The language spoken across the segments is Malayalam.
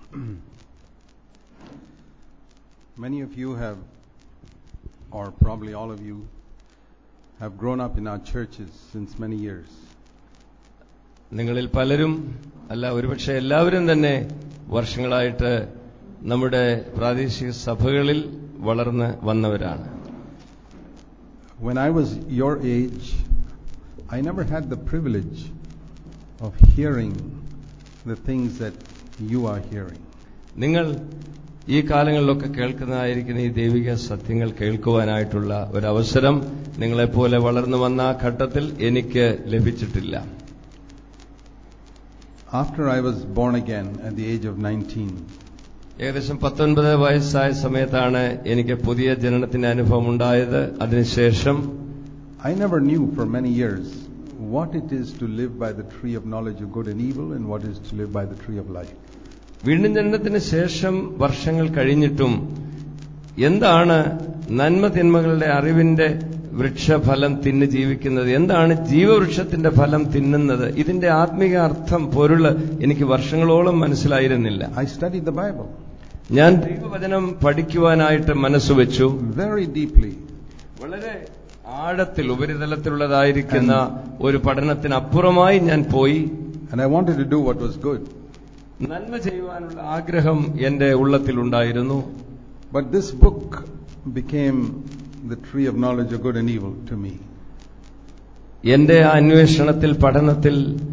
Many of you have, or probably all of you, have grown up in our churches since many years. നിങ്ങളിൽ പലരും അല്ല ഒരുപക്ഷെ എല്ലാവരും തന്നെ വർഷങ്ങളായിട്ട് നമ്മുടെ പ്രാദേശിക സഭകളിൽ വളർന്ന് വന്നവരാണ്. When I was your age, I never had the privilege of hearing the things that you are hearing. നിങ്ങൾ ഈ കാലങ്ങളിലൊക്കെ കേൾക്കുന്നതായിരിക്കുന്ന ഈ ദൈവിക സത്യങ്ങൾ കേൾക്കുവാനായിട്ടുള്ള ഒരവസരം നിങ്ങളെപ്പോലെ വളർന്നു വന്ന ആ ഘട്ടത്തിൽ എനിക്ക് ലഭിച്ചിട്ടില്ല. After I was born again at the age of 19, ഏകദേശം 19 വയസ്സായ സമയത്താണ് എനിക്ക് പുതിയ ജനനത്തിന്റെ അനുഭവം ഉണ്ടായത്. അതിനുശേഷം I never knew for many years what it is to live by the tree of knowledge of good and evil and what is to live by the tree of life. വീണ്ടും ജനനത്തിന് ശേഷം വർഷങ്ങൾ കഴിഞ്ഞിട്ടും എന്താണ് നന്മ തിന്മകളുടെ അറിവിന്റെ വൃക്ഷഫലം തിന്ന് ജീവിക്കുന്നത്, എന്താണ് ജീവവൃക്ഷത്തിന്റെ ഫലം തിന്നുന്നത്, ഇതിന്റെ ആത്മീക അർത്ഥം പൊരുള് എനിക്ക് വർഷങ്ങളോളം മനസ്സിലായിരുന്നില്ല. I studied the Bible. ഞാൻ ദൈവവചനം പഠിക്കുവാനായിട്ട് മനസ്സുവെച്ചു. Very deeply. വളരെ ആഴത്തിൽ ഉപരിതലത്തിലുള്ളതായിരിക്കുന്ന ഒരു പഠനത്തിനപ്പുറമായി ഞാൻ പോയി. And I wanted to do what was good. നന്മ ചെയ്യുവാനുള്ള ആഗ്രഹം എന്റെ ഉള്ളത്തിലുണ്ടായിരുന്നു. But this book became the tree of knowledge of good and evil to me. എന്റെ അന്വേഷണത്തിൽ പഠനത്തിൽ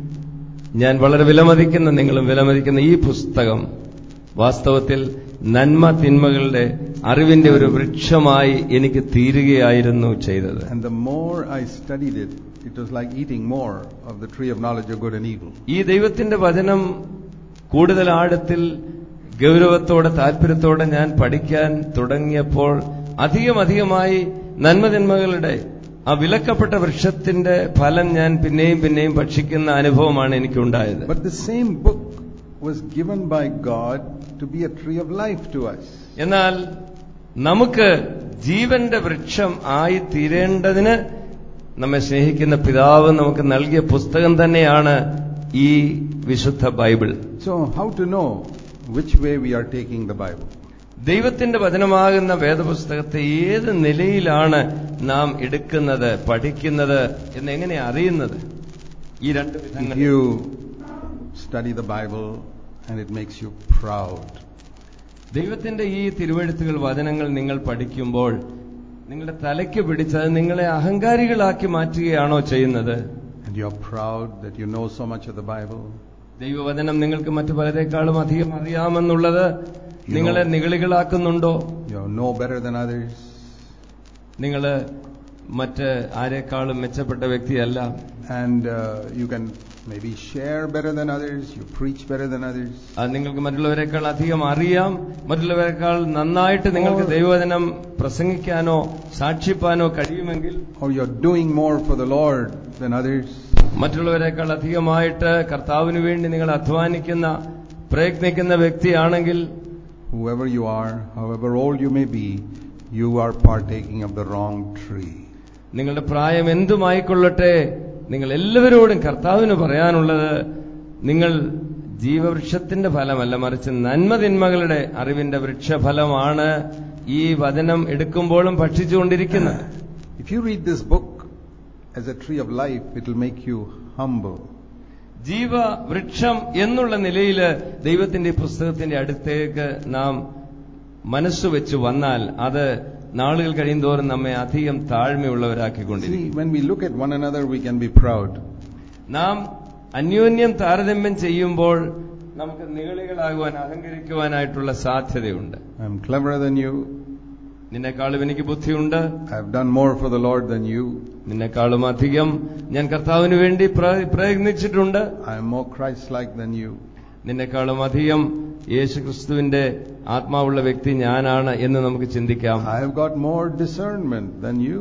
ഞാൻ വളരെ വിലമതിക്കുന്ന, നിങ്ങളും വിലമതിക്കുന്ന ഈ പുസ്തകം വാസ്തവത്തിൽ നന്മ തിന്മകളുടെ അറിവിന്റെ ഒരു വൃക്ഷമായി എനിക്ക് തീരുകയായിരുന്നു ചെയ്തത്. And the more I studied it, it was like eating more of the tree of knowledge of good and evil. ഈ ദൈവത്തിന്റെ വചനം കൂടുതൽ ആഴത്തിൽ ഗൗരവത്തോടെ താല്പര്യത്തോടെ ഞാൻ പഠിക്കാൻ തുടങ്ങിയപ്പോൾ അധികമായി നന്മതിന്മകളുടെ ആ വിലക്കപ്പെട്ട വൃക്ഷത്തിന്റെ ഫലം ഞാൻ പിന്നെയും പിന്നെയും ഭക്ഷിക്കുന്ന അനുഭവമാണ് എനിക്കുണ്ടായത്. But the same book was given by God to be a tree of life to us. എന്നാൽ നമുക്ക് ജീവന്റെ വൃക്ഷം ആയി തീരേണ്ടതിന് നമ്മെ സ്നേഹിക്കുന്ന പിതാവ് നമുക്ക് നൽകിയ പുസ്തകം തന്നെയാണ് ഈ വിശുദ്ധ Bible. So how to know which way we are taking the Bible? ദൈവത്തിന്റെ വചനമാകുന്ന വേദപുസ്തകത്തെ ഏത് നിലയിലാണ് നാം എടുക്കുന്നത്, പഠിക്കുന്നത് എന്നെങ്ങനെ അറിയുന്നത്? ഈ രണ്ട് വിധങ്ങൾ. You study the Bible and it makes you proud. ദൈവത്തിന്റെ ഈ തിരുവെഴുത്തുകൾ, വചനങ്ങൾ നിങ്ങൾ പഠിക്കുമ്പോൾ നിങ്ങളുടെ തലയ്ക്ക് പിടിച്ചത് നിങ്ങളെ അഹങ്കാരികളാക്കി മാറ്റുകയാണോ ചെയ്യുന്നത്? And you are proud that you know so much of the Bible. ദൈവവചനം നിങ്ങൾക്ക് മറ്റു പലരെക്കാളും അധികം അറിയാമെന്നുള്ളത് നിങ്ങളെ നിഗളികളാക്കുന്നുണ്ടോ? You know better than others. നിങ്ങൾ മറ്റ് ആരെക്കാളും മെച്ചപ്പെട്ട വ്യക്തിയല്ല. And you can maybe share better than others. You preach better than others. നിങ്ങൾക്ക് മറ്റുള്ളവരെക്കാൾ അധികം അറിയാം, മറ്റുള്ളവരെക്കാൾ നന്നായിട്ട് നിങ്ങൾക്ക് ദൈവവചനം പ്രസംഗിക്കാനോ സാക്ഷിപ്പാനോ കഴിയുമെങ്കിൽ, or you're doing more for the Lord than others. മറ്റുള്ളവരെക്കാൾ അധികമായിട്ട് കർത്താവിന് വേണ്ടി നിങ്ങൾ അധ്വാനിക്കുന്ന, പ്രയത്നിക്കുന്ന വ്യക്തിയാണെങ്കിൽ, whoever you are, however old you may be, you are partaking of the wrong tree. നിങ്ങളുടെ പ്രായം എന്തുമായിക്കൊള്ളട്ടെ, നിങ്ങൾ എല്ലാവരോടും കർത്താവിന് പറയാനുള്ളത് നിങ്ങൾ ജീവവൃക്ഷത്തിന്റെ ഫലമല്ല, മറിച്ച് നന്മതിന്മകളുടെ അറിവിന്റെ വൃക്ഷഫലമാണ് ഈ വചനം എടുക്കുമ്പോഴും ഭക്ഷിച്ചുകൊണ്ടിരിക്കുന്നത്. If you read this book as a tree of life, it will make you humble. ജീവവൃക്ഷം എന്നുള്ള നിലയിൽ ദൈവത്തിന്റെ പുസ്തകത്തിന്റെ അടുത്തേക്ക് നാം മനസ്സുവെച്ച് വന്നാൽ അത് നാളുകൾ കഴിയുന്തോറും നമ്മെ അധികം താഴ്മയുള്ളവരാക്കിക്കൊണ്ടിരിക്കും. When we look at one another, we can be proud. നാം അന്യോന്യം താരതമ്യം ചെയ്യുമ്പോൾ നമുക്ക് നിഗളികളാകുവാൻ, അഹങ്കരിക്കുവാനായിട്ടുള്ള സാധ്യതയുണ്ട്. I am cleverer than you. നിന്നെക്കാളും എനിക്ക് ബുദ്ധിയുണ്ട്. I have done more for the Lord than you. നിന്നെക്കാളും അധികം ഞാൻ കർത്താവിന് വേണ്ടി പ്രയത്നിച്ചിട്ടുണ്ട്. I am more Christ-like than you. നിന്നെക്കാളും അധികം യേശുക്രിസ്തുവിന്റെ ആത്മാവുള്ള വ്യക്തി ഞാനാണ് എന്ന് നമുക്ക് ചിന്തിക്കാം. I have got more discernment than you.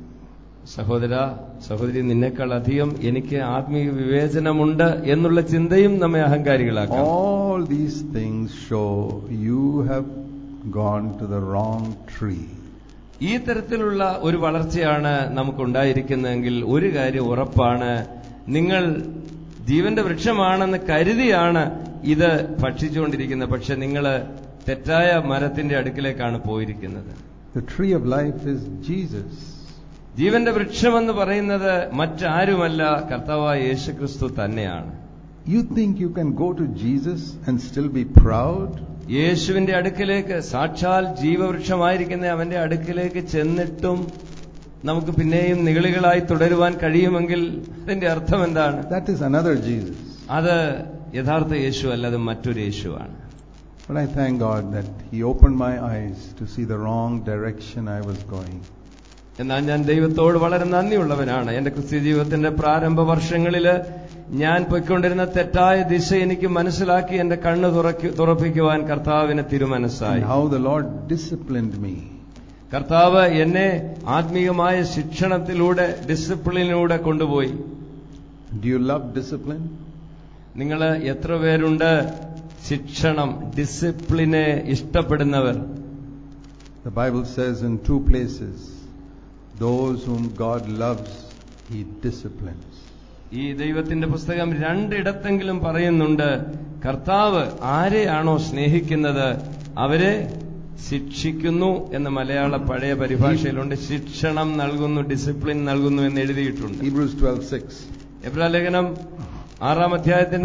സഹോദര, സഹോദരി, നിന്നെക്കാൾ അധികം എനിക്ക് ആത്മീയ വിവേചനമുണ്ട് എന്നുള്ള ചിന്തയും നമ്മെ അഹങ്കാരികളാക്കാം. All these things show you have gone to the wrong tree. ഈ തരത്തിലുള്ള ഒരു വളർച്ചയാണ് നമുക്കുണ്ടായിരിക്കുന്നതെങ്കിൽ ഒരു കാര്യം ഉറപ്പാണ്, നിങ്ങൾ ജീവന്റെ വൃക്ഷമാണെന്ന് കരുതിയാണ് ഇത് ഭക്ഷിച്ചുകൊണ്ടിരിക്കുന്നത്, പക്ഷെ നിങ്ങൾ തെറ്റായ മരത്തിന്റെ അടുക്കിലേക്കാണ് പോയിരിക്കുന്നത്. The tree of life is Jesus. ജീവന്റെ വൃക്ഷമെന്ന് പറയുന്നത് മറ്റാരുമല്ല, കർത്താവായ യേശുക്രിസ്തു തന്നെയാണ്. You think you can go to Jesus and still be proud? യേശുവിന്റെ അടുക്കിലേക്ക്, സാക്ഷാൽ ജീവവൃക്ഷമായിരിക്കുന്ന അവന്റെ അടുക്കിലേക്ക് ചെന്നിട്ടും നമുക്ക് പിന്നെയും നിഗളികളായി തുടരുവാൻ കഴിയുമെങ്കിൽ അതിന്റെ അർത്ഥം എന്താണ്? That is another Jesus. അത് യഥാർത്ഥ യേശു അല്ല, അത് മറ്റൊരു യേശുവാണ്. But I thank God that He opened my eyes to see the wrong direction I was going. എന്നാൽ ഞാൻ ദൈവത്തോട് വളരെ നന്ദിയുള്ളവനാണ്. എന്റെ ക്രിസ്തീയ ജീവിതത്തിന്റെ പ്രാരംഭ വർഷങ്ങളില് ഞാൻ പോയിക്കൊണ്ടിരുന്ന തെറ്റായ ദിശ എനിക്ക് മനസ്സിലാക്കി എന്റെ കണ്ണ് തുറപ്പിക്കുവാൻ കർത്താവിന് തിരുമനസ്സായി. How the Lord disciplined me. കർത്താവ് എന്നെ ആത്മീയമായ ശിക്ഷണത്തിലൂടെ, ഡിസിപ്ലിനിലൂടെ കൊണ്ടുപോയി. Do you love discipline? നിങ്ങൾ എത്ര പേരുണ്ട് ശിക്ഷണം, ഡിസിപ്ലിനെ ഇഷ്ടപ്പെടുന്നവർ? The Bible says in 2 places, those whom God loves, He disciplines. ഈ ദൈവത്തിന്റെ പുസ്തകം 2 ഇടത്തെങ്കിലും പറയുന്നുണ്ട്, കർത്താവ് ആരെയാണോ സ്നേഹിക്കുന്നത് അവരെ ശിക്ഷിക്കുന്നു എന്ന് മലയാള പഴയ പരിഭാഷയിലുണ്ട്. ശിക്ഷണം നൽകുന്നു, ഡിസിപ്ലിൻ നൽകുന്നു എന്ന് എഴുതിയിട്ടുണ്ട്. Hebrews 12:6. എബ്രായലേഖനം 6-ാം അധ്യായത്തിന്റെ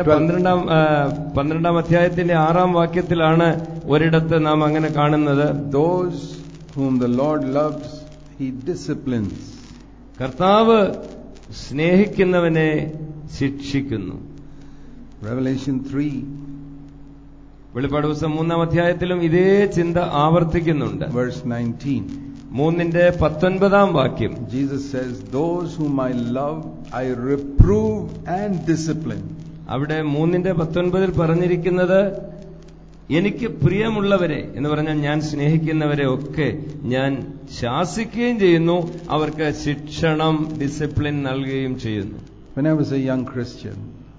12-ാം അധ്യായത്തിന്റെ 6-ാം വാക്യത്തിലാണ് ഒരിടത്ത് നാം അങ്ങനെ കാണുന്നത്. Those whom the Lord loves, He disciplines. കർത്താവ് സ്നേഹിക്കുന്നവനെ ശിക്ഷിക്കുന്നു. Revelation 3. വെളിപ്പാട് പുസ്തകം 3-ാം അധ്യായത്തിലും ഇതേ ചിന്ത ആവർത്തിക്കുന്നുണ്ട്. Verse 19. 3:19 വാക്യം. Jesus says, those whom I love, I reprove and discipline. അവിടെ 3:19 പറഞ്ഞിരിക്കുന്നത്, എനിക്ക് പ്രിയമുള്ളവരെ എന്ന് പറഞ്ഞാൽ ഞാൻ സ്നേഹിക്കുന്നവരെ ഒക്കെ ഞാൻ ശാസിക്കുകയും ചെയ്യുന്നു, അവർക്ക് ശിക്ഷണം, ഡിസിപ്ലിൻ നൽകുകയും ചെയ്യുന്നു. When I was a young Christian,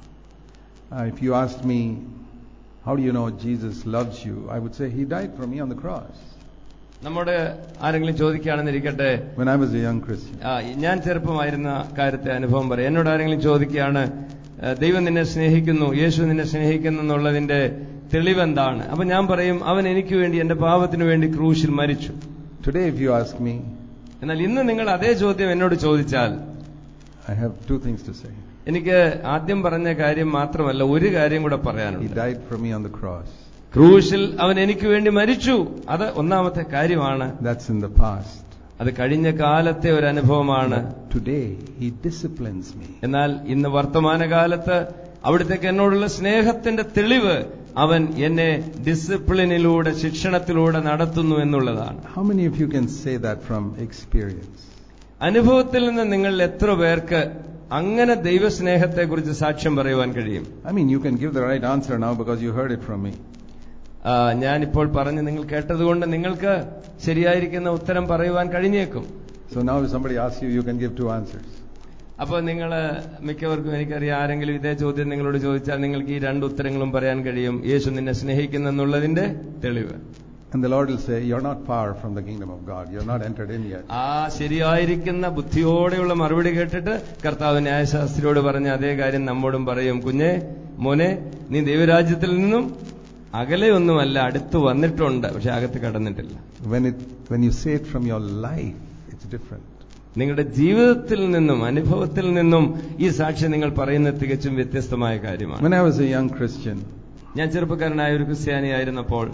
if you asked me, how do you know Jesus loves you? I would say, He died for me on the cross. നമ്മുടെ ആരെങ്കിലും ചോദിക്കുകയാണെന്നിരിക്കട്ടെ, When I was a young Christian. ഞാൻ ചെറുപ്പമായിരുന്ന കാര്യത്തെ അനുഭവം പറയാം. എന്നോട് ആരെങ്കിലും ചോദിക്കുകയാണ്, ദൈവം നിന്നെ സ്നേഹിക്കുന്നു, യേശു നിന്നെ സ്നേഹിക്കുന്നു എന്നുള്ളതിന്റെ തെളിവെന്താണ്? അപ്പൊ ഞാൻ പറയും, അവൻ എനിക്ക് വേണ്ടി, എന്റെ പാപത്തിന് വേണ്ടി ക്രൂശിൽ മരിച്ചു. Today if you ask me, എന്നാൽ ഇന്ന് നിങ്ങൾ അതേ ചോദ്യം എന്നോട് ചോദിച്ചാൽ, I have 2 things to say. എനിക്ക് ആദ്യം പറഞ്ഞ കാര്യം മാത്രമല്ല, ഒരു കാര്യം കൂടെ പറയാനുണ്ട്. He died for me on the cross. ക്രൂശിൽ അവൻ എനിക്ക് വേണ്ടി മരിച്ചു. അത് ഒന്നാമത്തെ കാര്യമാണ്. That's in the past. അത് കഴിഞ്ഞ കാലത്തെ ഒരു അനുഭവമാണ്. Today He disciplines me. എന്നാൽ ഇന്ന് വർത്തമാനകാലത്ത് അവിടത്തേക്ക് എന്നോടുള്ള സ്നേഹത്തിന്റെ തെളിവ് അവൻ എന്നെ ഡിസിപ്ലിനിലൂടെ, ശിക്ഷണത്തിലൂടെ നടത്തുന്നു എന്നുള്ളതാണ്. How many of you can say that from experience? അനുഭവത്തിൽ നിന്ന് നിങ്ങൾ എത്ര പേർക്ക് അങ്ങനെ ദൈവസ്നേഹത്തെക്കുറിച്ച് സാക്ഷ്യം പറയുവാൻ കഴിയും? I mean, you can give the right answer now because you heard it from me. ഞാനിപ്പോൾ പറഞ്ഞ് നിങ്ങൾ കേട്ടതുകൊണ്ട് നിങ്ങൾക്ക് ശരിയായിരിക്കുന്ന ഉത്തരം പറയുവാൻ കഴിഞ്ഞേക്കും. So now if somebody asks you, you can give 2 answers. അപ്പോൾ നിങ്ങൾ മിക്കവർക്കും, എനിക്കറിയാം, ആരെങ്കിലും ഇതേ ചോദ്യം നിങ്ങളോട് ചോദിച്ചാൽ നിങ്ങൾക്ക് ഈ 2 ഉത്തരങ്ങളും പറയാൻ കഴിയും. യേശു നിന്നെ സ്നേഹിക്കുന്നെന്നുള്ളതിന്റെ തെളിവ്. And the Lord will say, you're not far from the kingdom of God. You're not entered in yet. ശരിയായിരിക്കുന്ന ബുദ്ധിയോടെയുള്ള മറുപടി കേട്ടിട്ട് കർത്താവ് ന്യായശാസ്ത്രിയോട് പറഞ്ഞ അതേ കാര്യം നമ്മോടും പറയും. കുഞ്ഞെ, മോനെ, നീ ദൈവരാജ്യത്തിൽ നിന്നും അകലെയൊന്നുമല്ല, അടുത്ത് വന്നിട്ടുണ്ട്, പക്ഷെ അകത്ത് കടന്നിട്ടില്ല. When you say it from your life, it's different. നിങ്ങളുടെ ജീവിതത്തിൽ നിന്നും, അനുഭവത്തിൽ നിന്നും ഈ സാക്ഷ്യം നിങ്ങൾ പറയുന്നത് തികച്ചും വ്യത്യസ്തമായ കാര്യമാണ്. When I was a young Christian, ഞാൻ ചെറുപ്പക്കാരനായ ഒരു ക്രിസ്ത്യാനിയായിരുന്നപ്പോൾ,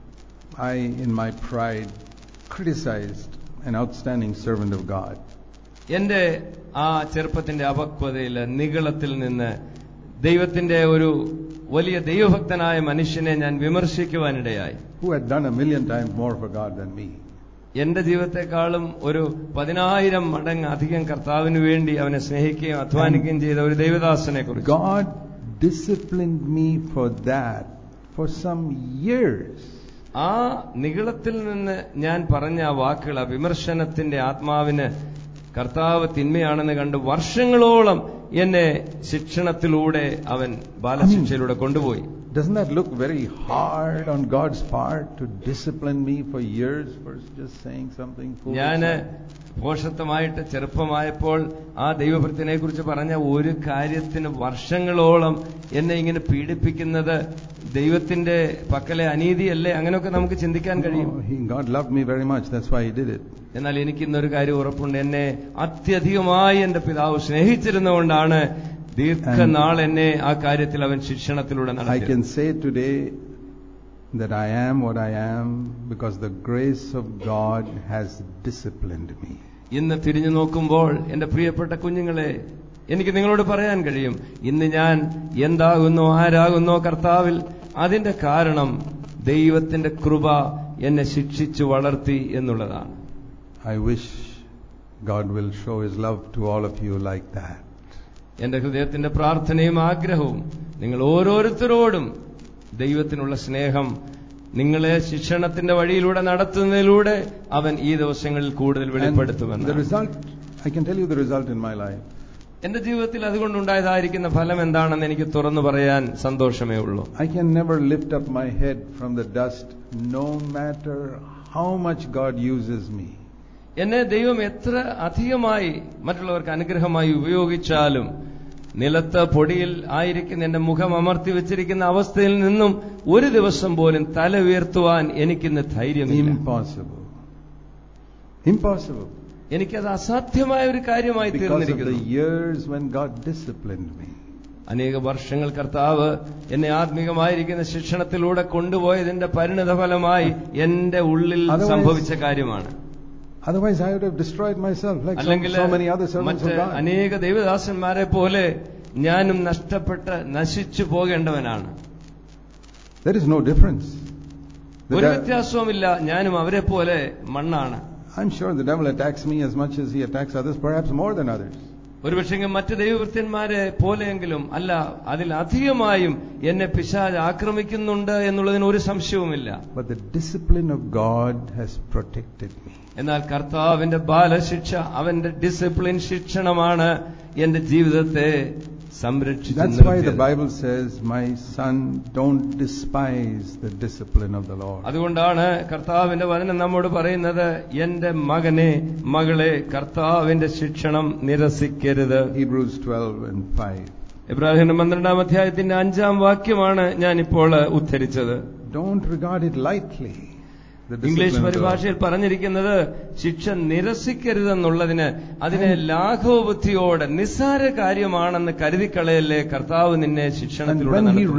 I, in my pride, criticized an outstanding servant of God. എന്റെ ആ ചെറുപ്പത്തിന്റെ അപക്വതയിൽ, നിഗളത്തിൽ നിന്ന് ദൈവത്തിന്റെ ഒരു വലിയ ദൈവഭക്തനായ മനുഷ്യനെ ഞാൻ വിമർശിക്കുവാനിടയായി. Who had done 1,000,000 times more for God than me. എന്റെ ജീവിതത്തെക്കാളും ഒരു 10,000 മടങ്ങ് അധികം കർത്താവിന് വേണ്ടി അവനെ സ്നേഹിക്കുകയും അധ്വാനിക്കുകയും ചെയ്ത ഒരു ദൈവദാസനെ കുറിച്ച്. God disciplined me for that for some years. ആ നിഗളത്തിൽ നിന്ന് ഞാൻ പറഞ്ഞ ആ വാക്കുകൾ, ആ വിമർശനത്തിന്റെ ആത്മാവിന് കർത്താവ് തിന്മയാണെന്ന് കണ്ട് വർഷങ്ങളോളം എന്നെ ശിക്ഷണത്തിലൂടെ അവൻ ബാലശിക്ഷയിലൂടെ കൊണ്ടുപോയി. Doesn't that look very hard on God's part to discipline me for years for just saying something foolish? ഞാന് പോഷത്വമായിട്ട് ചെറുപ്പമായപ്പോൾ ആ ദൈവഭക്തനെ കുറിച്ച് പറഞ്ഞ ഒരു കാര്യത്തിന് വർഷങ്ങളോളം എന്നെ ഇങ്ങനെ പീഡിപ്പിക്കുന്നത് ദൈവത്തിന്റെ പക്കലെ അനീതിയല്ലേ? അങ്ങനെയൊക്കെ നമുക്ക് ചിന്തിക്കാൻ കഴിയും. God loved me very much, that's why he did it. എന്നാൽ എനിക്ക് ഇന്നൊരു കാര്യം ഉറപ്പുണ്ട്, എന്നെ അത്യധികമായി എന്റെ പിതാവ് സ്നേഹിച്ചിരുന്നുകൊണ്ടാണ് ദീർഘനാൾ എന്നെ ആ കാര്യത്തിൽ അവൻ ശിക്ഷണത്തിലൂടെ I നടത്തി. can say today that I am what I am because the grace of God has disciplined me. ഇന്ന് തിരിഞ്ഞു നോക്കുമ്പോൾ എന്റെ പ്രിയപ്പെട്ട കുഞ്ഞുങ്ങളെ, എനിക്ക് നിങ്ങളോട് പറയാൻ കഴിയും, ഇന്ന് ഞാൻ എന്താകുന്നോ ആരാകുന്നോ കർത്താവിൽ, അതിന്റെ കാരണം ദൈവത്തിന്റെ കൃപ എന്നെ ശിക്ഷിച്ചു വളർത്തി എന്നുള്ളതാണ്. I wish God will show his love to all of you like that. എന്റെ ഹൃദയത്തിന്റെ പ്രാർത്ഥനയും ആഗ്രഹവും നിങ്ങൾ ഓരോരുത്തരോടും ദൈവത്തിനുള്ള സ്നേഹം നിങ്ങളെ ശിക്ഷണത്തിന്റെ വഴിയിലൂടെ നടത്തുന്നതിലൂടെ അവൻ ഈ ദിവസങ്ങളിൽ കൂടുതൽ വെളിപ്പെടുത്തുമെന്ന്. The result, I can tell you the result in my life. എന്റെ ജീവിതത്തിൽ അതുകൊണ്ടുണ്ടായതായിരിക്കുന്ന ഫലം എന്താണെന്ന് എനിക്ക് തുറന്നു പറയാൻ സന്തോഷമേ ഉള്ളൂ. I can never lift up my head from the dust no matter how much God uses me. എന്നെ ദൈവം എത്ര അധികമായി മറ്റുള്ളവർക്ക് അനുഗ്രഹമായി ഉപയോഗിച്ചാലും നിലത്ത് പൊടിയിൽ ആയിരിക്കുന്ന എന്റെ മുഖം അമർത്തി വെച്ചിരിക്കുന്ന അവസ്ഥയിൽ നിന്നും ഒരു ദിവസം പോലും തല ഉയർത്തുവാൻ എനിക്കിന്ന് ധൈര്യമില്ല. Impossible. എനിക്കത് അസാധ്യമായ ഒരു കാര്യമായി തീർന്നിരിക്കുന്നു. അനേക വർഷങ്ങൾ കർത്താവ് എന്നെ ആത്മീകമായിരിക്കുന്ന ശിക്ഷണത്തിലൂടെ കൊണ്ടുപോയതിന്റെ പരിണിത ഫലമായി എന്റെ ഉള്ളിൽ സംഭവിച്ച കാര്യമാണ്. Otherwise I would have destroyed myself like so many other servants of God. അനേക ദൈവദാസന്മാരെ പോലെ ഞാനും നഷ്ടപ്പെട്ട് നശിച്ചു പോകേണ്ടവനാണ്. There is no difference. ഒരു വ്യത്യാസവുമില്ല, ഞാനും അവരെ പോലെ മണ്ണാണ്. I'm sure the devil attacks me as much as he attacks others, perhaps more than others. ഒരുപക്ഷെങ്കിൽ മറ്റ് ദൈവവൃത്യന്മാരെ പോലെയെങ്കിലും അല്ല, അതിൽ അധികമായും എന്നെ പിശാച് ആക്രമിക്കുന്നുണ്ട് എന്നുള്ളതിന് ഒരു സംശയവുമില്ല. But the discipline of God has protected me. എന്നാൽ കർത്താവിന്റെ ബാലശിക്ഷ, അവന്റെ ഡിസിപ്ലിൻ ശിക്ഷണമാണ് എന്റെ ജീവിതത്തെ സംരക്ഷിച്ചു. That's why the Bible says, my son, don't despise the discipline of the Lord. അതുകൊണ്ടാണ് കർത്താവിന്റെ വചനം നമ്മോട് പറയുന്നത്, എന്റെ മകനെ മകളെ കർത്താവിന്റെ ശിക്ഷണം നിരസിക്കരുത്. Hebrews 12:5. എബ്രായരുടെ 12-ാം അധ്യായത്തിന്റെ 5-ാം വാക്യമാണ് ഞാൻ ഇപ്പോൾ ഉദ്ധരിച്ചത്. Don't regard it lightly. English പരിഭാഷയിൽ പറഞ്ഞിരിക്കുന്നത് ശിക്ഷ നിരസിക്കരുതെന്നുള്ളതിന് അതിനെ ലാഘവബുദ്ധിയോടെ നിസ്സാര കാര്യമാണെന്ന് കരുതിക്കളയല്ലേ കർത്താവ് നിന്നെ ശിക്ഷണത്തിലൂടെ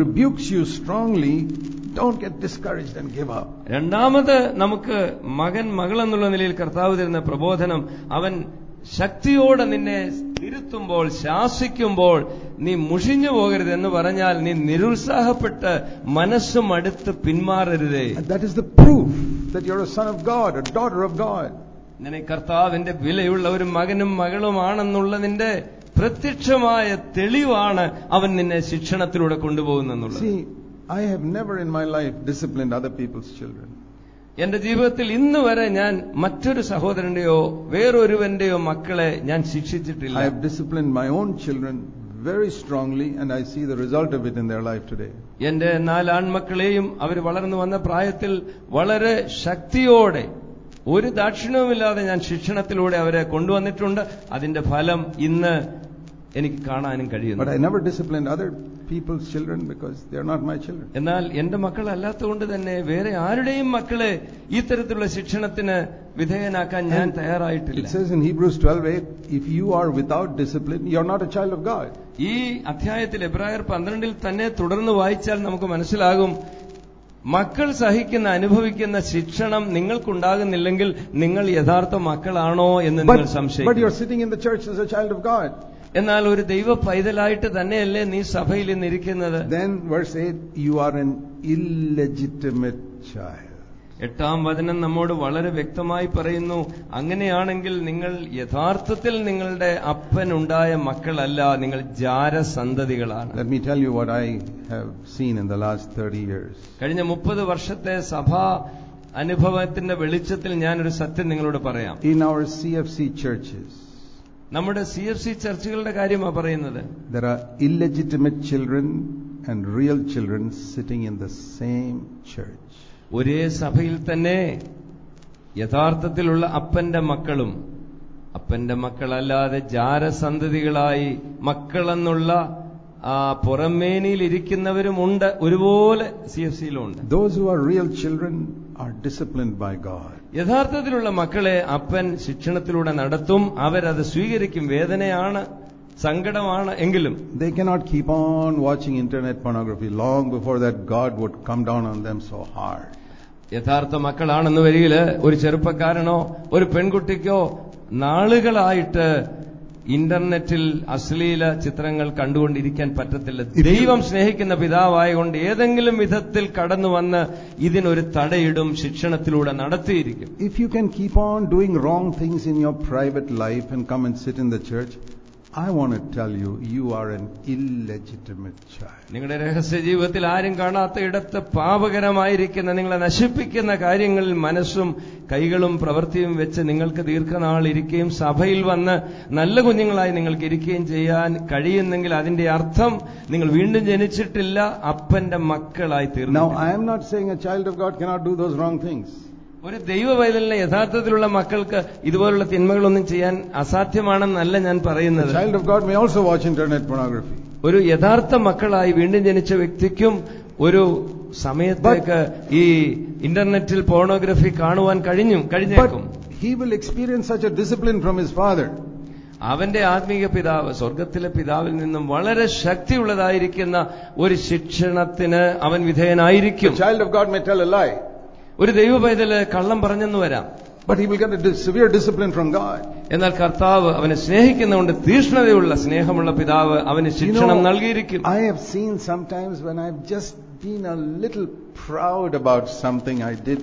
നടത്തും. രണ്ടാമത് നമുക്ക് മകൻ മകൾ എന്നുള്ള നിലയിൽ കർത്താവ് തരുന്ന പ്രബോധനം, അവൻ ശക്തിയോടെ നിന്നെ തിരുത്തുമ്പോൾ ശാസിക്കുമ്പോൾ നീ മുഷിഞ്ഞു പോകരുത് എന്ന് പറഞ്ഞാൽ നീ നിരുത്സാഹപ്പെട്ട് മനസ്സും അടുത്ത് പിന്മാറരുതേ. That is the proof that you're a son of God, a daughter of God. നിന്നെ കർത്താവിന്റെ വിലയുള്ള ഒരു മകനും മകളുമാണെന്നുള്ളതിന്റെ പ്രത്യക്ഷമായ തെളിവാണ് അവൻ നിന്നെ ശിക്ഷണത്തിലൂടെ കൊണ്ടുപോകുന്നെന്നുള്ളത്. See, I have never in my life disciplined other people's children. എന്റെ ജീവിതത്തിൽ ഇന്ന് വരെ ഞാൻ മറ്റൊരു സഹോദരന്റെയോ വേറൊരുവന്റെയോ മക്കളെ ഞാൻ ശിക്ഷിച്ചിട്ടില്ല. I have disciplined my own children very strongly and I see the result of it in their life today. എന്റെ 4 ആൺമക്കളെയും അവർ വളർന്നു വന്ന പ്രായത്തിൽ വളരെ ശക്തിയോടെ ഒരു ദാക്ഷിണ്യവുമില്ലാതെ ഞാൻ ശിക്ഷണത്തിലൂടെ അവരെ കൊണ്ടുവന്നിട്ടുണ്ട്. അതിന്റെ ഫലം ഇന്ന് എനിക്ക് കാണാനും കഴിയുന്നു. But I never disciplined other people's children because they are not my children. എന്നാൽ എന്റെ മക്കളല്ലാത്തതുകൊണ്ട് തന്നെ വേറെ ആരുടെയും മക്കളെ ഈ തരത്തിലുള്ള ശിക്ഷണത്തിന് വിധേയനാക്കാൻ ഞാൻ തയ്യാറായിട്ടില്ല. It says in Hebrews 12:8, if you are without discipline, you are not a child of God. ഈ അധ്യായത്തിൽ എബ്രായർ 12 തന്നെ തുടർന്ന് വായിച്ചാൽ നമുക്ക് മനസ്സിലാകും, മക്കൾ സഹിക്കുന്ന അനുഭവിക്കുന്ന ശിക്ഷണം നിങ്ങൾക്കുണ്ടാകുന്നില്ലെങ്കിൽ നിങ്ങൾ യഥാർത്ഥ മക്കളാണോ എന്ന് നിങ്ങൾ സംശയിക്കും. But you are sitting in the church as a child of God. എന്നാൽ ഒരു ദൈവ പൈതലായിട്ട് തന്നെയല്ലേ നീ സഭയിൽ ഇന്നിരിക്കുന്നത്. Then verse 8, you are an illegitimate child. 8-ാം വചനം നമ്മോട് വളരെ വ്യക്തമായി പറയുന്നു, അങ്ങനെയാണെങ്കിൽ നിങ്ങൾ യഥാർത്ഥത്തിൽ നിങ്ങളുടെ അപ്പനുണ്ടായ മക്കളല്ല, നിങ്ങൾ ജാരസന്തതികളാണ്. Let me tell you what I have seen in the last 30 years. കഴിഞ്ഞ 30 വർഷത്തെ സഭാ അനുഭവത്തിന്റെ വെളിച്ചത്തിൽ ഞാനൊരു സത്യം നിങ്ങളോട് പറയാം. In our CFC churches, നമ്മുടെ CFC ചർച്ചുകളുടെ കാര്യമാണ് പറയുന്നത്. There are illegitimate children and real children sitting in the same church. ഒരേ സഭയിൽ തന്നെ യഥാർത്ഥത്തിലുള്ള അപ്പന്റെ മക്കളും അപ്പന്റെ മക്കളല്ലാതെ ജാരസന്തതികളായി മക്കളെന്നുള്ള ആ പുറമേനിയിൽ ഇരിക്കുന്നവരുമുണ്ട്, ഒരുപോലെ CFC-യിലുണ്ട്. Those who are real children are disciplined by God. യഥാർത്ഥത്തിലുള്ള മക്കളെ അപ്പൻ ശിക്ഷണത്തിലൂടെ നടത്തും. അവരത് സ്വീകരിക്കും. വേദനയാണ്, സങ്കടമാണ് എങ്കിലും. They cannot keep on watching internet pornography. Long before that, God would come down on them so hard. യഥാർത്ഥ മക്കളാണെന്ന് വരികില് ഒരു ചെറുപ്പക്കാരനോ ഒരു പെൺകുട്ടിക്കോ നാളുകളായിട്ട് ഇന്റർനെറ്റിൽ അശ്ലീല ചിത്രങ്ങൾ കണ്ടുകൊണ്ടിരിക്കാൻ പറ്റത്തില്ല. ദൈവം സ്നേഹിക്കുന്ന പിതാവായതുകൊണ്ട് ഏതെങ്കിലും വിധത്തിൽ കടന്നു വന്ന് ഇതിനൊരു തടയിടും, ശിക്ഷണത്തിലൂടെ നടത്തിയിരിക്കും. If you can keep on doing wrong things in your private life and come and sit in the church, I want to tell you, you are an illegitimate child. നിങ്ങളുടെ രഹസ്യ ജീവിതത്തിൽ ആരും കാണാത്ത ഇടത്ത് പാപകരമായിരിക്കുന്ന, നിങ്ങളെ നശിപ്പിക്കുന്ന കാര്യങ്ങളിൽ മനസ്സും കൈകളും പ്രവൃത്തിയും വെച്ച് നിങ്ങൾക്ക് ദീർഘനാൾ ഇരിക്കുകയും സഭയിൽ വന്ന് നല്ല കുഞ്ഞുങ്ങളായി നിങ്ങൾക്ക് ഇരിക്കുകയും ചെയ്യാൻ കഴിയുന്നെങ്കിൽ അതിന്റെ അർത്ഥം നിങ്ങൾ വീണ്ടും ജനിച്ചിട്ടില്ല, അപ്പന്റെ മക്കളായി തീർന്നു. Now, I am not saying a child of God cannot do those wrong things. ഒരു ദൈവ പൈതലിനെ യഥാർത്ഥത്തിലുള്ള മക്കൾക്ക് ഇതുപോലുള്ള തിന്മകളൊന്നും ചെയ്യാൻ അസാധ്യമാണെന്നല്ല ഞാൻ പറയുന്നത്. A child of God may also watch internet pornography. ഒരു യഥാർത്ഥ മക്കളായി വീണ്ടും ജനിച്ച വ്യക്തിക്കും ഒരു സമയത്തേക്ക് ഈ ഇന്റർനെറ്റിൽ പോർണോഗ്രഫി കാണുവാൻ കഴിഞ്ഞേക്കും. But he will experience such a discipline from his father. അവന്റെ ആത്മീയ പിതാവ്, സ്വർഗത്തിലെ പിതാവിൽ നിന്നും വളരെ ശക്തിയുള്ളതായിരിക്കുന്ന ഒരു ശിക്ഷണത്തിന് അവൻ വിധേയനായിരിക്കും. A child of God may tell a lie. ഒരു ദൈവ പൈതല് കള്ളം പറഞ്ഞെന്ന് വരാം. But he will get a severe discipline from God. എന്നാൽ കർത്താവ് അവനെ സ്നേഹിക്കുന്നതുകൊണ്ട് തീഷ്ണതയുള്ള സ്നേഹമുള്ള പിതാവ് അവന് ശിക്ഷണം നൽകിയിരിക്കും. I have seen sometimes when I've just been a little proud about something I did,